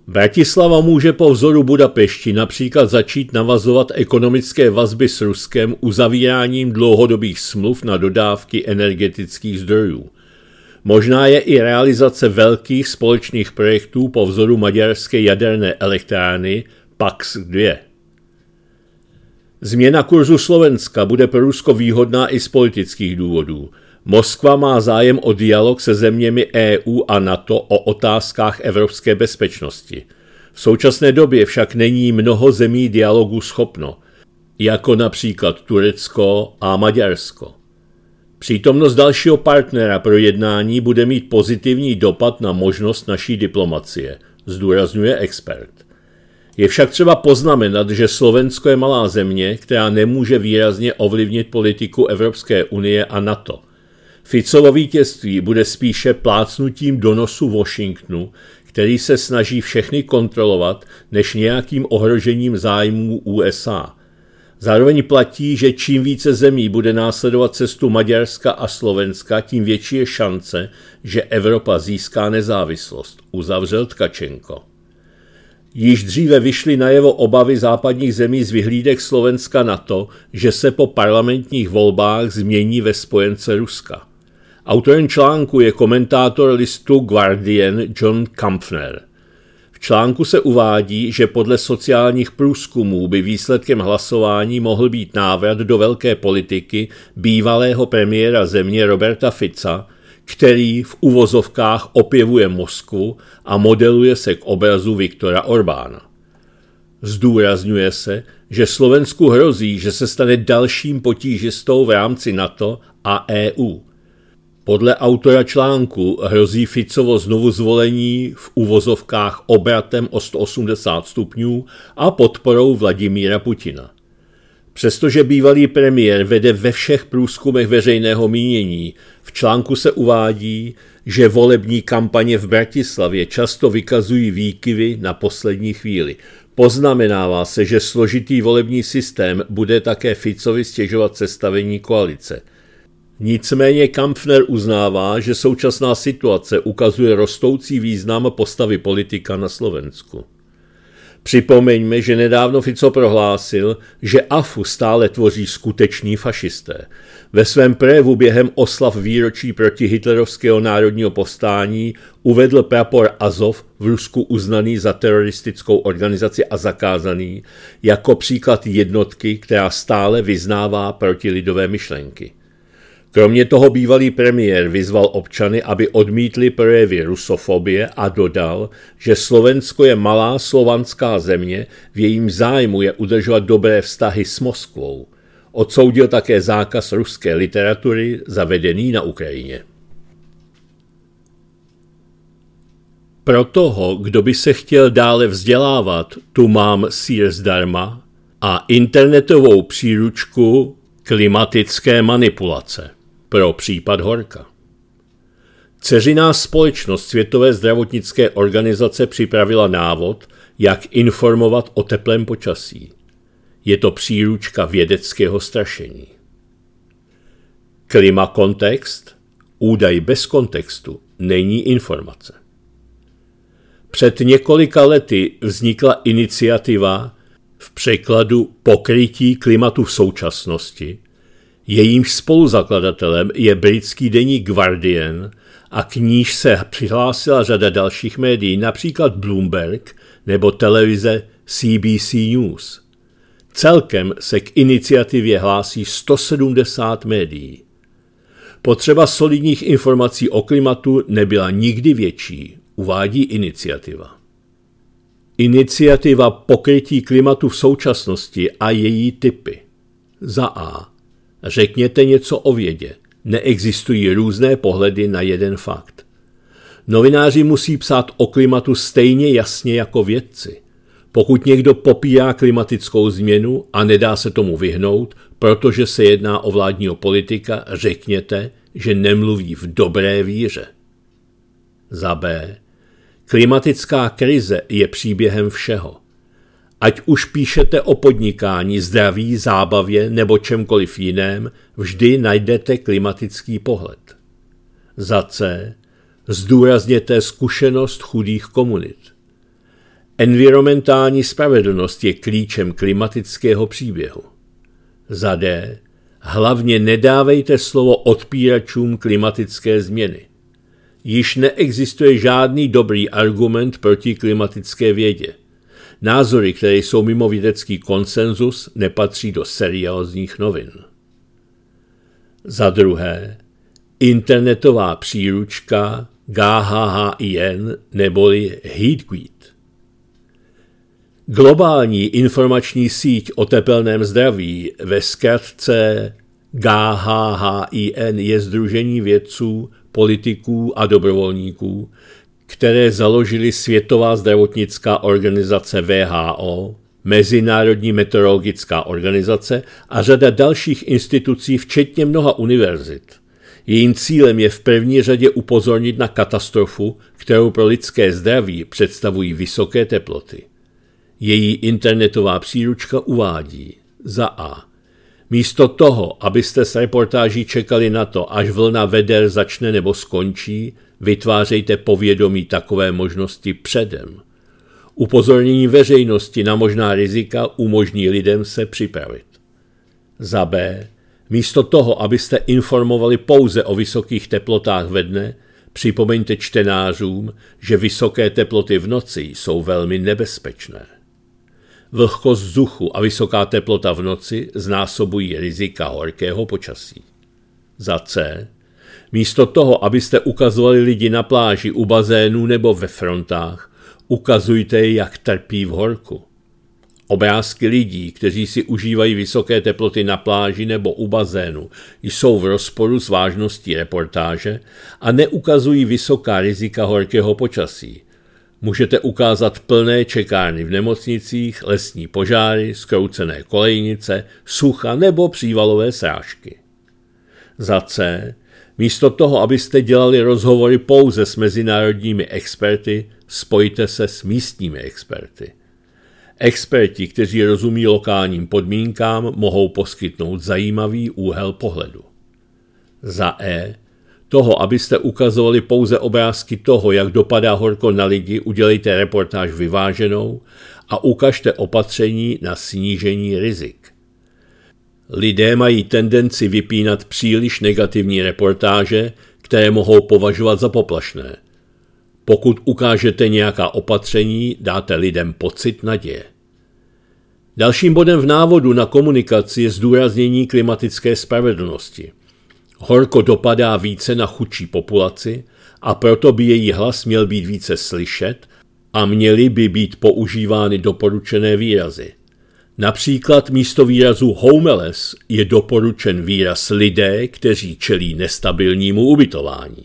Bratislava může po vzoru Budapešti například začít navazovat ekonomické vazby s Ruskem uzavíráním dlouhodobých smluv na dodávky energetických zdrojů. Možná je i realizace velkých společných projektů po vzoru maďarské jaderné elektrárny Pax dva. Změna kurzu Slovenska bude pro Rusko výhodná i z politických důvodů. Moskva má zájem o dialog se zeměmi E U a NATO o otázkách evropské bezpečnosti. V současné době však není mnoho zemí dialogu schopno, jako například Turecko a Maďarsko. Přítomnost dalšího partnera pro jednání bude mít pozitivní dopad na možnost naší diplomacie, zdůrazňuje expert. Je však třeba poznamenat, že Slovensko je malá země, která nemůže výrazně ovlivnit politiku Evropské unie a NATO. Ficovo vítězství bude spíše plácnutím do nosu Washingtonu, který se snaží všechny kontrolovat, než nějakým ohrožením zájmů U S A. Zároveň platí, že čím více zemí bude následovat cestu Maďarska a Slovenska, tím větší je šance, že Evropa získá nezávislost, uzavřel Tkačenko. Již dříve vyšly najevo obavy západních zemí z vyhlídek Slovenska na to, že se po parlamentních volbách změní ve spojence Ruska. Autorem článku je komentátor listu Guardian John Kampfner. V článku se uvádí, že podle sociálních průzkumů by výsledkem hlasování mohl být návrat do velké politiky bývalého premiéra země Roberta Fica, který v uvozovkách opěvuje Moskvu a modeluje se k obrazu Viktora Orbána. Zdůrazňuje se, že Slovensku hrozí, že se stane dalším potížistou v rámci NATO a E U. Podle autora článku hrozí Ficovo znovu zvolení v uvozovkách obratem o sto osmdesát stupňů a podporou Vladimíra Putina. Přestože bývalý premiér vede ve všech průzkumech veřejného mínění, v článku se uvádí, že volební kampaně v Bratislavě často vykazují výkyvy na poslední chvíli. Poznamenává se, že složitý volební systém bude také Ficovi stěžovat sestavení koalice. Nicméně Kampfner uznává, že současná situace ukazuje rostoucí význam postavy politika na Slovensku. Připomeňme, že nedávno Fico prohlásil, že A F U stále tvoří skuteční fašisté. Ve svém projevu během oslav výročí proti hitlerovského národního povstání uvedl prapor Azov, v Rusku uznaný za teroristickou organizaci a zakázaný, jako příklad jednotky, která stále vyznává protilidové myšlenky. Kromě toho bývalý premiér vyzval občany, aby odmítli projevy rusofobie a dodal, že Slovensko je malá slovanská země, v jejím zájmu je udržovat dobré vztahy s Moskvou. Odsoudil také zákaz ruské literatury zavedený na Ukrajině. Pro toho, kdo by se chtěl dále vzdělávat, tu mám sír zdarma a internetovou příručku Klimatické manipulace pro případ horka. Dceřiná společnost Světové zdravotnické organizace připravila návod, jak informovat o teplém počasí. Je to příručka vědeckého strašení. Klimakontext, údaj bez kontextu, není informace. Před několika lety vznikla iniciativa v překladu Pokrytí klimatu v současnosti, jejímž spoluzakladatelem je britský deník Guardian a k níž se přihlásila řada dalších médií, například Bloomberg nebo televize C B C News. Celkem se k iniciativě hlásí sto sedmdesát médií. Potřeba solidních informací o klimatu nebyla nikdy větší, uvádí iniciativa. Iniciativa Pokrytí klimatu v současnosti a její typy. Za A. Řekněte něco o vědě. Neexistují různé pohledy na jeden fakt. Novináři musí psát o klimatu stejně jasně jako vědci. Pokud někdo popírá klimatickou změnu a nedá se tomu vyhnout, protože se jedná o vládního politika, řekněte, že nemluví v dobré víře. Za B. Klimatická krize je příběhem všeho. Ať už píšete o podnikání, zdraví, zábavě nebo čemkoliv jiném, vždy najdete klimatický pohled. Za C. Zdůrazněte zkušenost chudých komunit. Environmentální spravedlnost je klíčem klimatického příběhu. Za D. Hlavně nedávejte slovo odpíračům klimatické změny. Již neexistuje žádný dobrý argument proti klimatické vědě. Názory, které jsou mimo vědecký konsenzus, nepatří do seriózních novin. Za druhé, internetová příručka G H H I N neboli Heatquake. Globální informační síť o tepelném zdraví, ve zkratce G H H I N, je sdružení vědců, politiků a dobrovolníků, které založily Světová zdravotnická organizace W H O, Mezinárodní meteorologická organizace a řada dalších institucí, včetně mnoha univerzit. Jejím cílem je v první řadě upozornit na katastrofu, kterou pro lidské zdraví představují vysoké teploty. Její internetová příručka uvádí: za A. Místo toho, abyste s reportáží čekali na to, až vlna veder začne nebo skončí, vytvářejte povědomí takové možnosti předem. Upozornění veřejnosti na možná rizika umožní lidem se připravit. Za B. Místo toho, abyste informovali pouze o vysokých teplotách ve dne, připomeňte čtenářům, že vysoké teploty v noci jsou velmi nebezpečné. Vlhkost vzduchu a vysoká teplota v noci znásobují rizika horkého počasí. Za C. Místo toho, abyste ukazovali lidi na pláži, u bazénů nebo ve frontách, ukazujte, jak trpí v horku. Obrázky lidí, kteří si užívají vysoké teploty na pláži nebo u bazénu, jsou v rozporu s vážností reportáže a neukazují vysoká rizika horkého počasí. Můžete ukázat plné čekárny v nemocnicích, lesní požáry, zkroucené kolejnice, sucha nebo přívalové srážky. Za C. Místo toho, abyste dělali rozhovory pouze s mezinárodními experty, spojte se s místními experty. Experti, kteří rozumí lokálním podmínkám, mohou poskytnout zajímavý úhel pohledu. Za E. Toho, abyste ukazovali pouze obrázky toho, jak dopadá horko na lidi, udělejte reportáž vyváženou a ukažte opatření na snížení rizik. Lidé mají tendenci vypínat příliš negativní reportáže, které mohou považovat za poplašné. Pokud ukážete nějaká opatření, dáte lidem pocit naděje. Dalším bodem v návodu na komunikaci je zdůraznění klimatické spravedlnosti. Horko dopadá více na chudší populaci a proto by její hlas měl být více slyšet a měly by být používány doporučené výrazy. Například místo výrazu homeless je doporučen výraz lidé, kteří čelí nestabilnímu ubytování.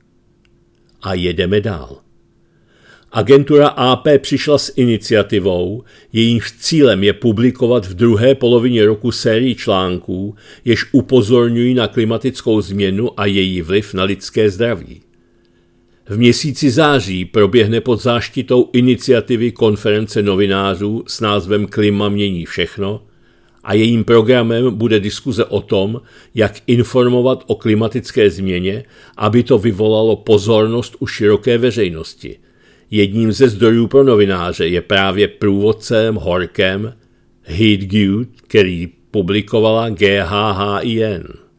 A jedeme dál. Agentura A P přišla s iniciativou, jejímž cílem je publikovat v druhé polovině roku sérii článků, jež upozorňují na klimatickou změnu a její vliv na lidské zdraví. V měsíci září proběhne pod záštitou iniciativy konference novinářů s názvem Klima mění všechno a jejím programem bude diskuze o tom, jak informovat o klimatické změně, aby to vyvolalo pozornost u široké veřejnosti. Jedním ze zdrojů pro novináře je právě průvodcem horkem Heatquake, který publikovala G H H I N.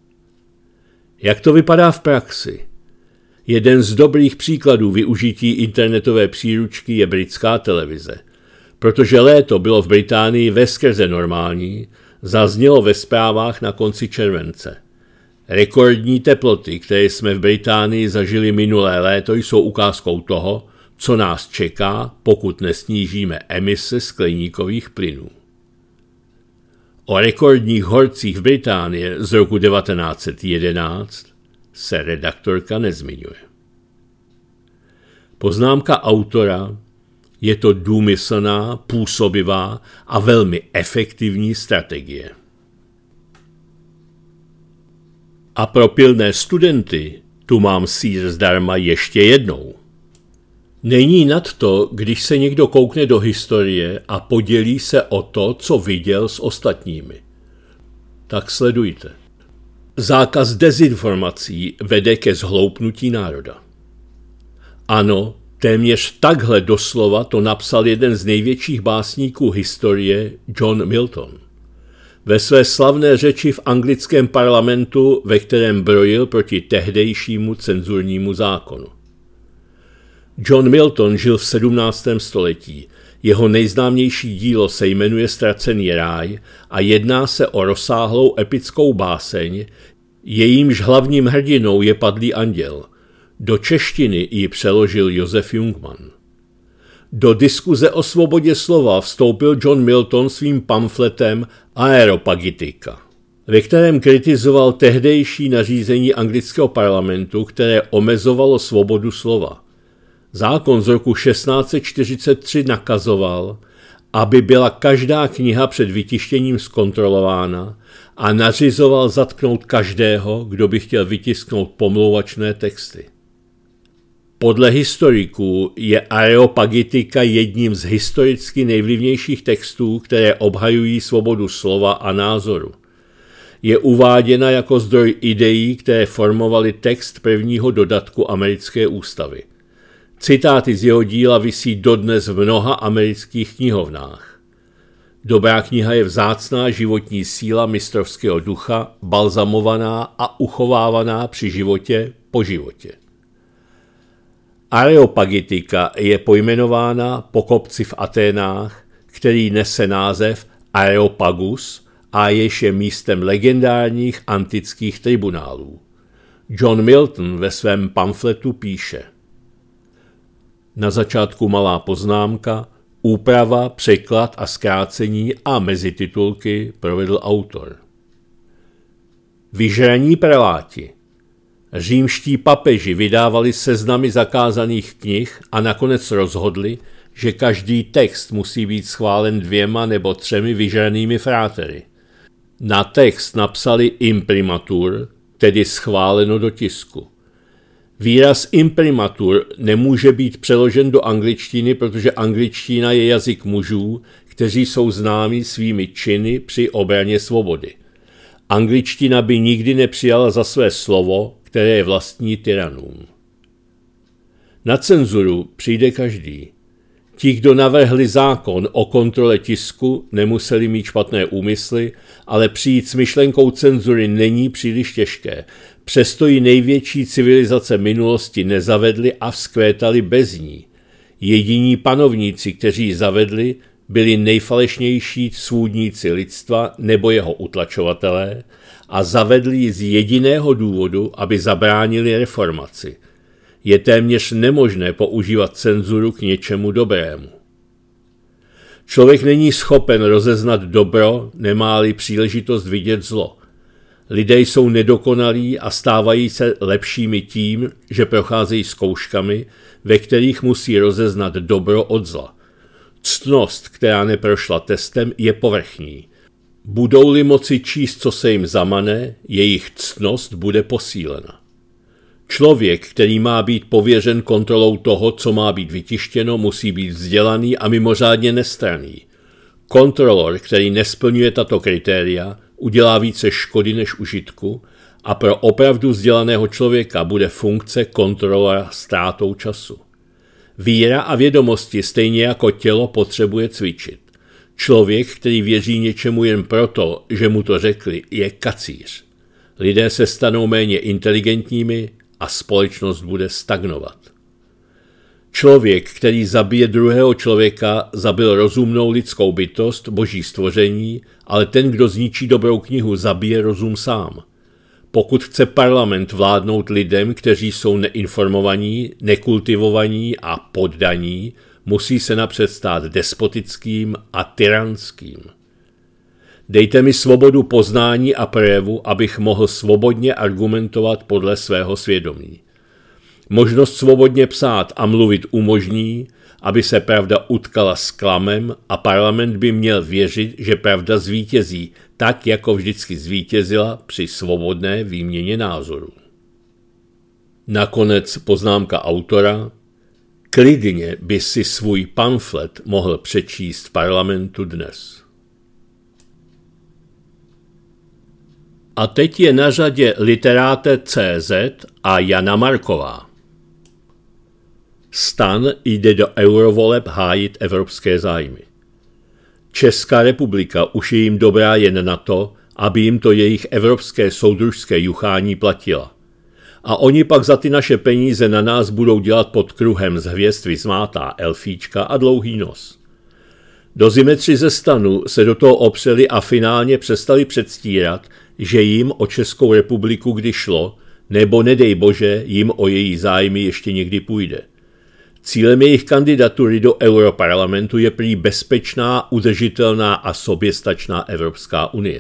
Jak to vypadá v praxi? Jeden z dobrých příkladů využití internetové příručky je britská televize. Protože léto bylo v Británii veskrze normální, zaznělo ve zprávách na konci července. Rekordní teploty, které jsme v Británii zažili minulé léto, jsou ukázkou toho, co nás čeká, pokud nesnížíme emise skleníkových plynů. O rekordních horcích v Británii z roku devatenáct set jedenáct se redaktorka nezmiňuje. Poznámka autora: je to důmyslná, působivá a velmi efektivní strategie. A pro pilné studenty tu mám sýr zdarma ještě jednou. Není nad to, když se někdo koukne do historie a podělí se o to, co viděl s ostatními. Tak sledujte. Zákaz dezinformací vede ke zhloupnutí národa. Ano, Téměř takhle doslova to napsal jeden z největších básníků historie, John Milton. Ve své slavné řeči v anglickém parlamentu, ve kterém brojil proti tehdejšímu cenzurnímu zákonu. John Milton žil v sedmnáctém století. Jeho nejznámější dílo se jmenuje Ztracený ráj a jedná se o rozsáhlou epickou báseň, jejímž hlavním hrdinou je padlý anděl. Do češtiny ji přeložil Josef Jungmann. Do diskuze o svobodě slova vstoupil John Milton svým pamfletem Areopagitica, ve kterém kritizoval tehdejší nařízení anglického parlamentu, které omezovalo svobodu slova. Zákon z roku šestnáct set čtyřicet tři nakazoval, aby byla každá kniha před vytištěním zkontrolována a nařizoval zatknout každého, kdo by chtěl vytisknout pomlouvačné texty. Podle historiků je Areopagitica jedním z historicky nejvlivnějších textů, které obhajují svobodu slova a názoru. Je uváděna jako zdroj ideí, které formovaly text prvního dodatku americké ústavy. Citáty z jeho díla visí dodnes v mnoha amerických knihovnách. Dobrá kniha je vzácná životní síla mistrovského ducha, balzamovaná a uchovávaná při životě po životě. Areopagitica je pojmenována po kopci v Aténách, který nese název Areopagus a jež je místem legendárních antických tribunálů. John Milton ve svém pamfletu píše: Na začátku malá poznámka, úprava, překlad a zkrácení a mezititulky provedl autor. Vyžraní preláti. Římští papeži vydávali seznamy zakázaných knih a nakonec rozhodli, že každý text musí být schválen dvěma nebo třemi vyžranými frátery. Na text napsali imprimatur, tedy schváleno do tisku. Výraz imprimatur nemůže být přeložen do angličtiny, protože angličtina je jazyk mužů, kteří jsou známí svými činy při obraně svobody. Angličtina by nikdy nepřijala za své slovo, které je vlastní tyranům. Na cenzuru přijde každý. Ti, kdo navrhli zákon o kontrole tisku, nemuseli mít špatné úmysly, ale přijít s myšlenkou cenzury není příliš těžké. Přesto ji největší civilizace minulosti nezavedly a vzkvétali bez ní. Jediní panovníci, kteří ji zavedli, byli nejfalešnější svůdníci lidstva nebo jeho utlačovatelé a zavedli ji z jediného důvodu, aby zabránili reformaci. Je téměř nemožné používat cenzuru k něčemu dobrému. Člověk není schopen rozeznat dobro, nemá-li příležitost vidět zlo. Lidé jsou nedokonalí a stávají se lepšími tím, že procházejí zkouškami, ve kterých musí rozeznat dobro od zla. Ctnost, která neprošla testem, je povrchní. Budou-li moci číst, co se jim zamane, jejich ctnost bude posílena. Člověk, který má být pověřen kontrolou toho, co má být vytištěno, musí být vzdělaný a mimořádně nestranný. Kontrolor, který nesplňuje tato kritéria, udělá více škody než užitku a pro opravdu vzdělaného člověka bude funkce kontrolora ztrátou času. Víra a vědomosti stejně jako tělo potřebuje cvičit. Člověk, který věří něčemu jen proto, že mu to řekli, je kacíř. Lidé se stanou méně inteligentními a společnost bude stagnovat. Člověk, který zabije druhého člověka, zabil rozumnou lidskou bytost, boží stvoření, ale ten, kdo zničí dobrou knihu, zabije rozum sám. Pokud chce parlament vládnout lidem, kteří jsou neinformovaní, nekultivovaní a poddaní, musí se napřed stát despotickým a tyranským. Dejte mi svobodu poznání a projevu, abych mohl svobodně argumentovat podle svého svědomí. Možnost svobodně psát a mluvit umožní, aby se pravda utkala s klamem a parlament by měl věřit, že pravda zvítězí, tak jako vždycky zvítězila při svobodné výměně názorů. Nakonec poznámka autora: klidně by si svůj pamflet mohl přečíst v parlamentu dnes. A teď je na řadě Literate tečka cé zet a Jana Marková. STAN jde do eurovoleb hájit evropské zájmy. Česká republika už je jim dobrá jen na to, aby jim to jejich evropské soudružské juchání platila. A oni pak za ty naše peníze na nás budou dělat pod kruhem z hvězd vyzmátá elfíčka a dlouhý nos. Dozimetři ze STANu se do toho opřeli a finálně přestali předstírat, že jim o Českou republiku kdy šlo, nebo nedej bože jim o její zájmy ještě někdy půjde. Cílem jejich kandidatury do Europarlamentu je prý bezpečná, udržitelná a soběstačná Evropská unie.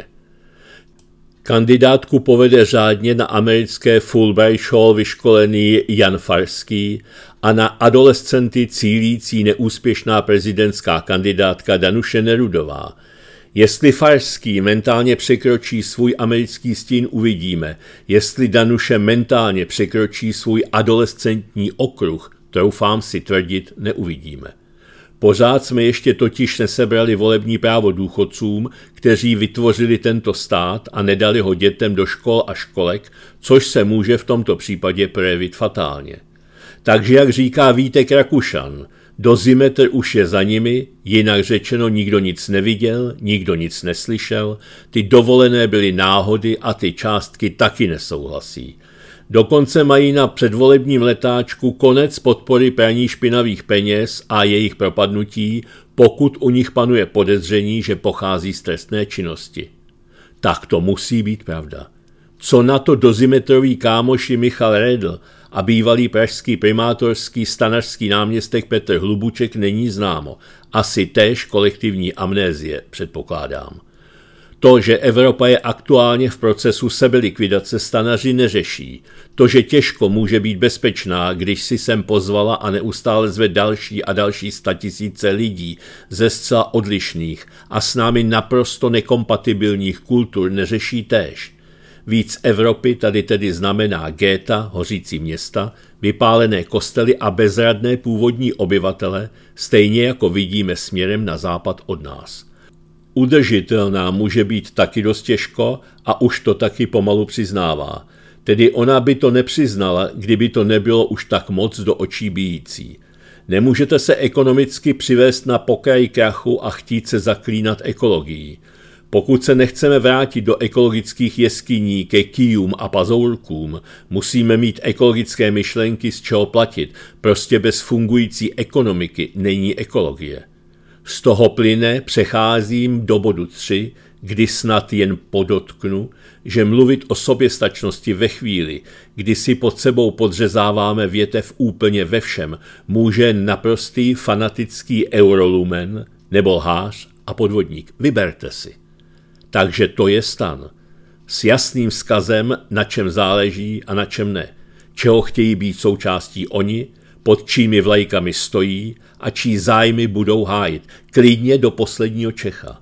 Kandidátku povede řádně na americké Fulbright Shore vyškolený Jan Farský a na adolescenty cílící neúspěšná prezidentská kandidátka Danuše Nerudová. Jestli Farský mentálně překročí svůj americký stín, uvidíme. Jestli Danuše mentálně překročí svůj adolescentní okruh, troufám si tvrdit, neuvidíme. Pořád jsme ještě totiž nesebrali volební právo důchodcům, kteří vytvořili tento stát a nedali ho dětem do škol a školek, což se může v tomto případě projevit fatálně. Takže, jak říká Vítek Rakušan, dozimetr už je za nimi, jinak řečeno nikdo nic neviděl, nikdo nic neslyšel, ty dovolené byly náhody a ty částky taky nesouhlasí. Dokonce mají na předvolebním letáčku konec podpory praní špinavých peněz a jejich propadnutí, pokud u nich panuje podezření, že pochází z trestné činnosti. Tak to musí být pravda. Co na to dozimetrový kámoši Michal Redl a bývalý pražský primátorský stanařský náměstek Petr Hlubuček není známo. Asi též kolektivní amnézie, předpokládám. To, že Evropa je aktuálně v procesu sebelikvidace, stanaři neřeší. To, že těžko může být bezpečná, když si sem pozvala a neustále zve další a další statisíce lidí ze zcela odlišných a s námi naprosto nekompatibilních kultur, neřeší též. Víc Evropy tady tedy znamená géta, hořící města, vypálené kostely a bezradné původní obyvatele, stejně jako vidíme směrem na západ od nás. Udržitelná může být taky dost těžko a už to taky pomalu přiznává. Tedy ona by to nepřiznala, kdyby to nebylo už tak moc do očí bijící. Nemůžete se ekonomicky přivést na pokraj krachu a chtít se zaklínat ekologií. Pokud se nechceme vrátit do ekologických jeskyní ke kijům a pazourkům, musíme mít ekologické myšlenky, z čeho platit. Prostě bez fungující ekonomiky není ekologie. Z toho plyne přecházím do bodu tři, kdy snad jen podotknu, že mluvit o soběstačnosti ve chvíli, kdy si pod sebou podřezáváme větev úplně ve všem, může naprostý fanatický eurolumen nebo lhář a podvodník. Vyberte si. Takže to je STAN. S jasným vzkazem, na čem záleží a na čem ne. Čeho chtějí být součástí oni, pod čími vlajkami stojí a čí zájmy budou hájit. Klidně do posledního Čecha.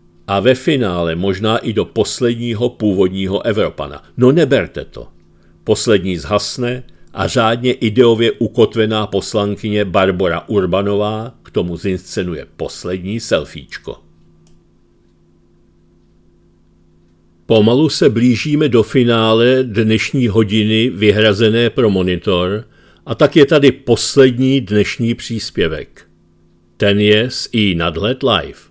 A ve finále možná i do posledního původního Evropana. No neberte to. Poslední zhasne a řádně ideově ukotvená poslankyně Barbora Urbanová k tomu zinscenuje poslední selfiečko. Pomalu se blížíme do finále dnešní hodiny vyhrazené pro Monitor a tak je tady poslední dnešní příspěvek. Ten je z iNadhled Live.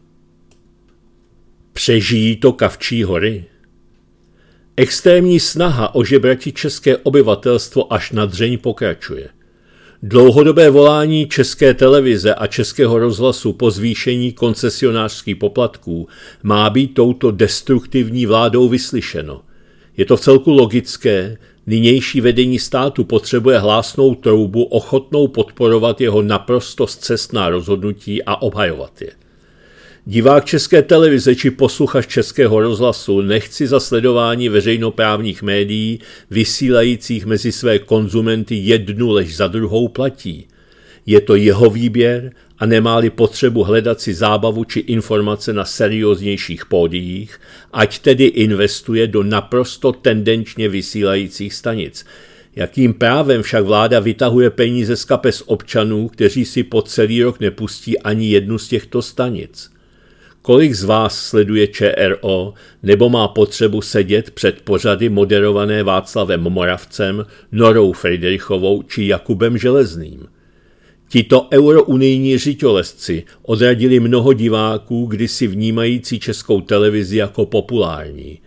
Přežijí to Kavčí hory? Extrémní snaha ožebratit české obyvatelstvo až na dřeň pokračuje. Dlouhodobé volání České televize a Českého rozhlasu po zvýšení koncesionářských poplatků má být touto destruktivní vládou vyslyšeno. Je to vcelku logické, nynější vedení státu potřebuje hlásnou troubu ochotnou podporovat jeho naprosto scestná rozhodnutí a obhajovat je. Divák České televize či posluchač Českého rozhlasu nechci za sledování veřejnoprávních médií vysílajících mezi své konzumenty jednu lež za druhou platí. Je to jeho výběr a nemá-li potřebu hledat si zábavu či informace na serióznějších pódiích, ať tedy investuje do naprosto tendenčně vysílajících stanic. Jakým právem však vláda vytahuje peníze z kapes občanů, kteří si po celý rok nepustí ani jednu z těchto stanic? Kolik z vás sleduje ČRO nebo má potřebu sedět před pořady moderované Václavem Moravcem, Norou Friedrichovou či Jakubem Železným? Tito eurounijní řiťolezci odradili mnoho diváků, kdysi vnímající Českou televizi jako populární.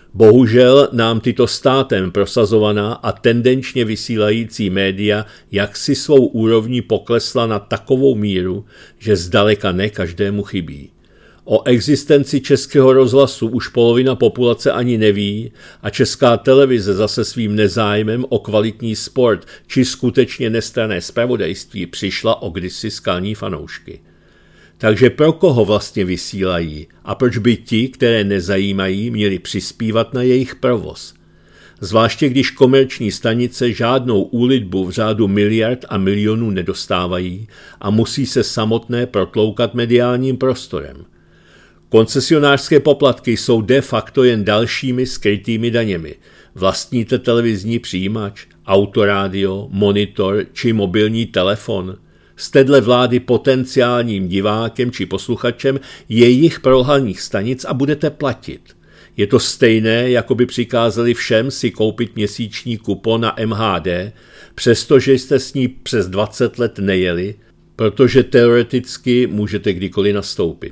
Bohužel nám tyto státem prosazovaná a tendenčně vysílající média jaksi svou úrovní poklesla na takovou míru, že zdaleka ne každému chybí. O existenci Českého rozhlasu už polovina populace ani neví a Česká televize zase svým nezájmem o kvalitní sport či skutečně nestranné zpravodajství přišla o kdysi skalní fanoušky. Takže pro koho vlastně vysílají a proč by ti, které nezajímají, měli přispívat na jejich provoz? Zvláště když komerční stanice žádnou úlitbu v řádu miliard a milionů nedostávají a musí se samotné protloukat mediálním prostorem. Koncesionářské poplatky jsou de facto jen dalšími skrytými daněmi. Vlastníte televizní přijímač, autorádio, monitor či mobilní telefon? Jste dle vlády potenciálním divákem či posluchačem jejich prolhaných stanic a budete platit. Je to stejné, jako by přikázali všem si koupit měsíční kupon na M H D, přestože jste s ní přes dvacet let nejeli, protože teoreticky můžete kdykoliv nastoupit.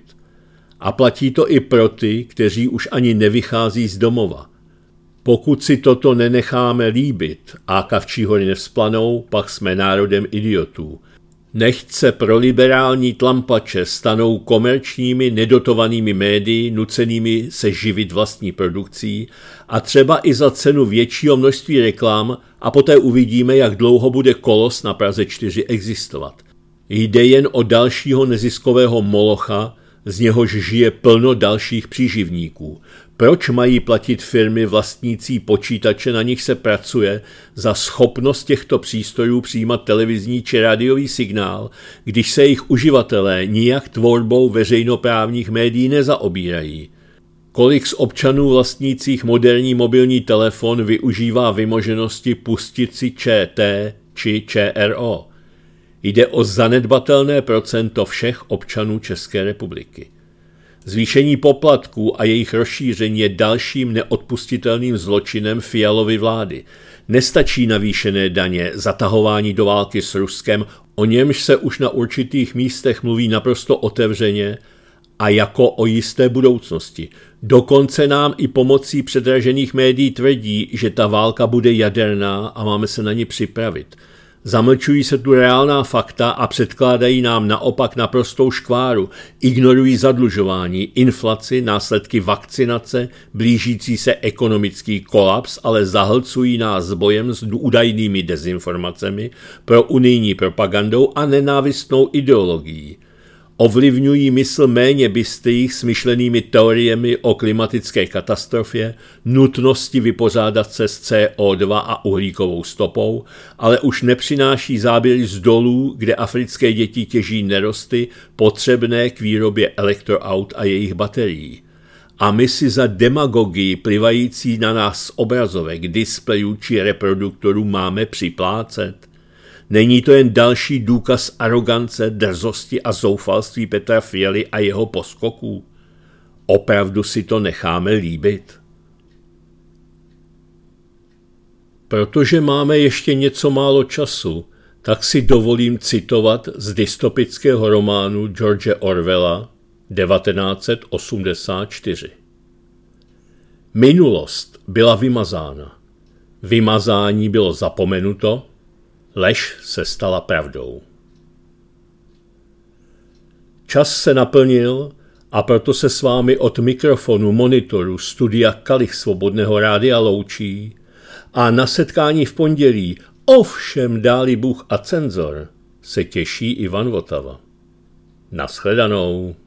A platí to i pro ty, kteří už ani nevychází z domova. Pokud si toto nenecháme líbit a Kavčí hory nevzplanou, pak jsme národem idiotů. Nechť se pro liberální tlampače stanou komerčními nedotovanými médii nucenými se živit vlastní produkcí a třeba i za cenu většího množství reklam a poté uvidíme, jak dlouho bude Kolos na Praze čtyři existovat. Jde jen o dalšího neziskového molocha, z něhož žije plno dalších příživníků. Proč mají platit firmy vlastnící počítače, na nich se pracuje, za schopnost těchto přístrojů přijímat televizní či rádiový signál, když se jejich uživatelé nijak tvorbou veřejnoprávních médií nezaobírají? Kolik z občanů vlastnících moderní mobilní telefon využívá vymoženosti pustit si Č T či Č R O? Jde o zanedbatelné procento všech občanů České republiky. Zvýšení poplatků a jejich rozšíření je dalším neodpustitelným zločinem Fialovy vlády. Nestačí navýšené daně, zatahování do války s Ruskem, o němž se už na určitých místech mluví naprosto otevřeně a jako o jisté budoucnosti. Dokonce nám i pomocí předražených médií tvrdí, že ta válka bude jaderná a máme se na ni připravit. Zamlčují se tu reálná fakta a předkládají nám naopak naprostou škváru, ignorují zadlužování, inflaci, následky vakcinace, blížící se ekonomický kolaps, ale zahlcují nás bojem s údajnými dezinformacemi, pro unijní propagandou a nenávistnou ideologií. Ovlivňují mysl méně bystrých smyšlenými teoriemi o klimatické katastrofě, nutnosti vypořádat se s C O dva a uhlíkovou stopou, ale už nepřináší záběry z dolů, kde africké děti těží nerosty potřebné k výrobě elektroaut a jejich baterií. A my si za demagogii plivající na nás z obrazovek, displejů či reproduktorů máme připlácet? Není to jen další důkaz arogance, drzosti a zoufalství Petra Fialy a jeho poskoků? Opravdu si to necháme líbit? Protože máme ještě něco málo času, tak si dovolím citovat z dystopického románu George Orwella devatenáct set osmdesát čtyři. Minulost byla vymazána. Vymazání bylo zapomenuto, lež se stala pravdou. Čas se naplnil a proto se s vámi od mikrofonu, monitoru, studia Kalich Svobodného rádia loučí a na setkání v pondělí, ovšem dáli Bůh a cenzor, se těší Ivan Votava. Naschledanou.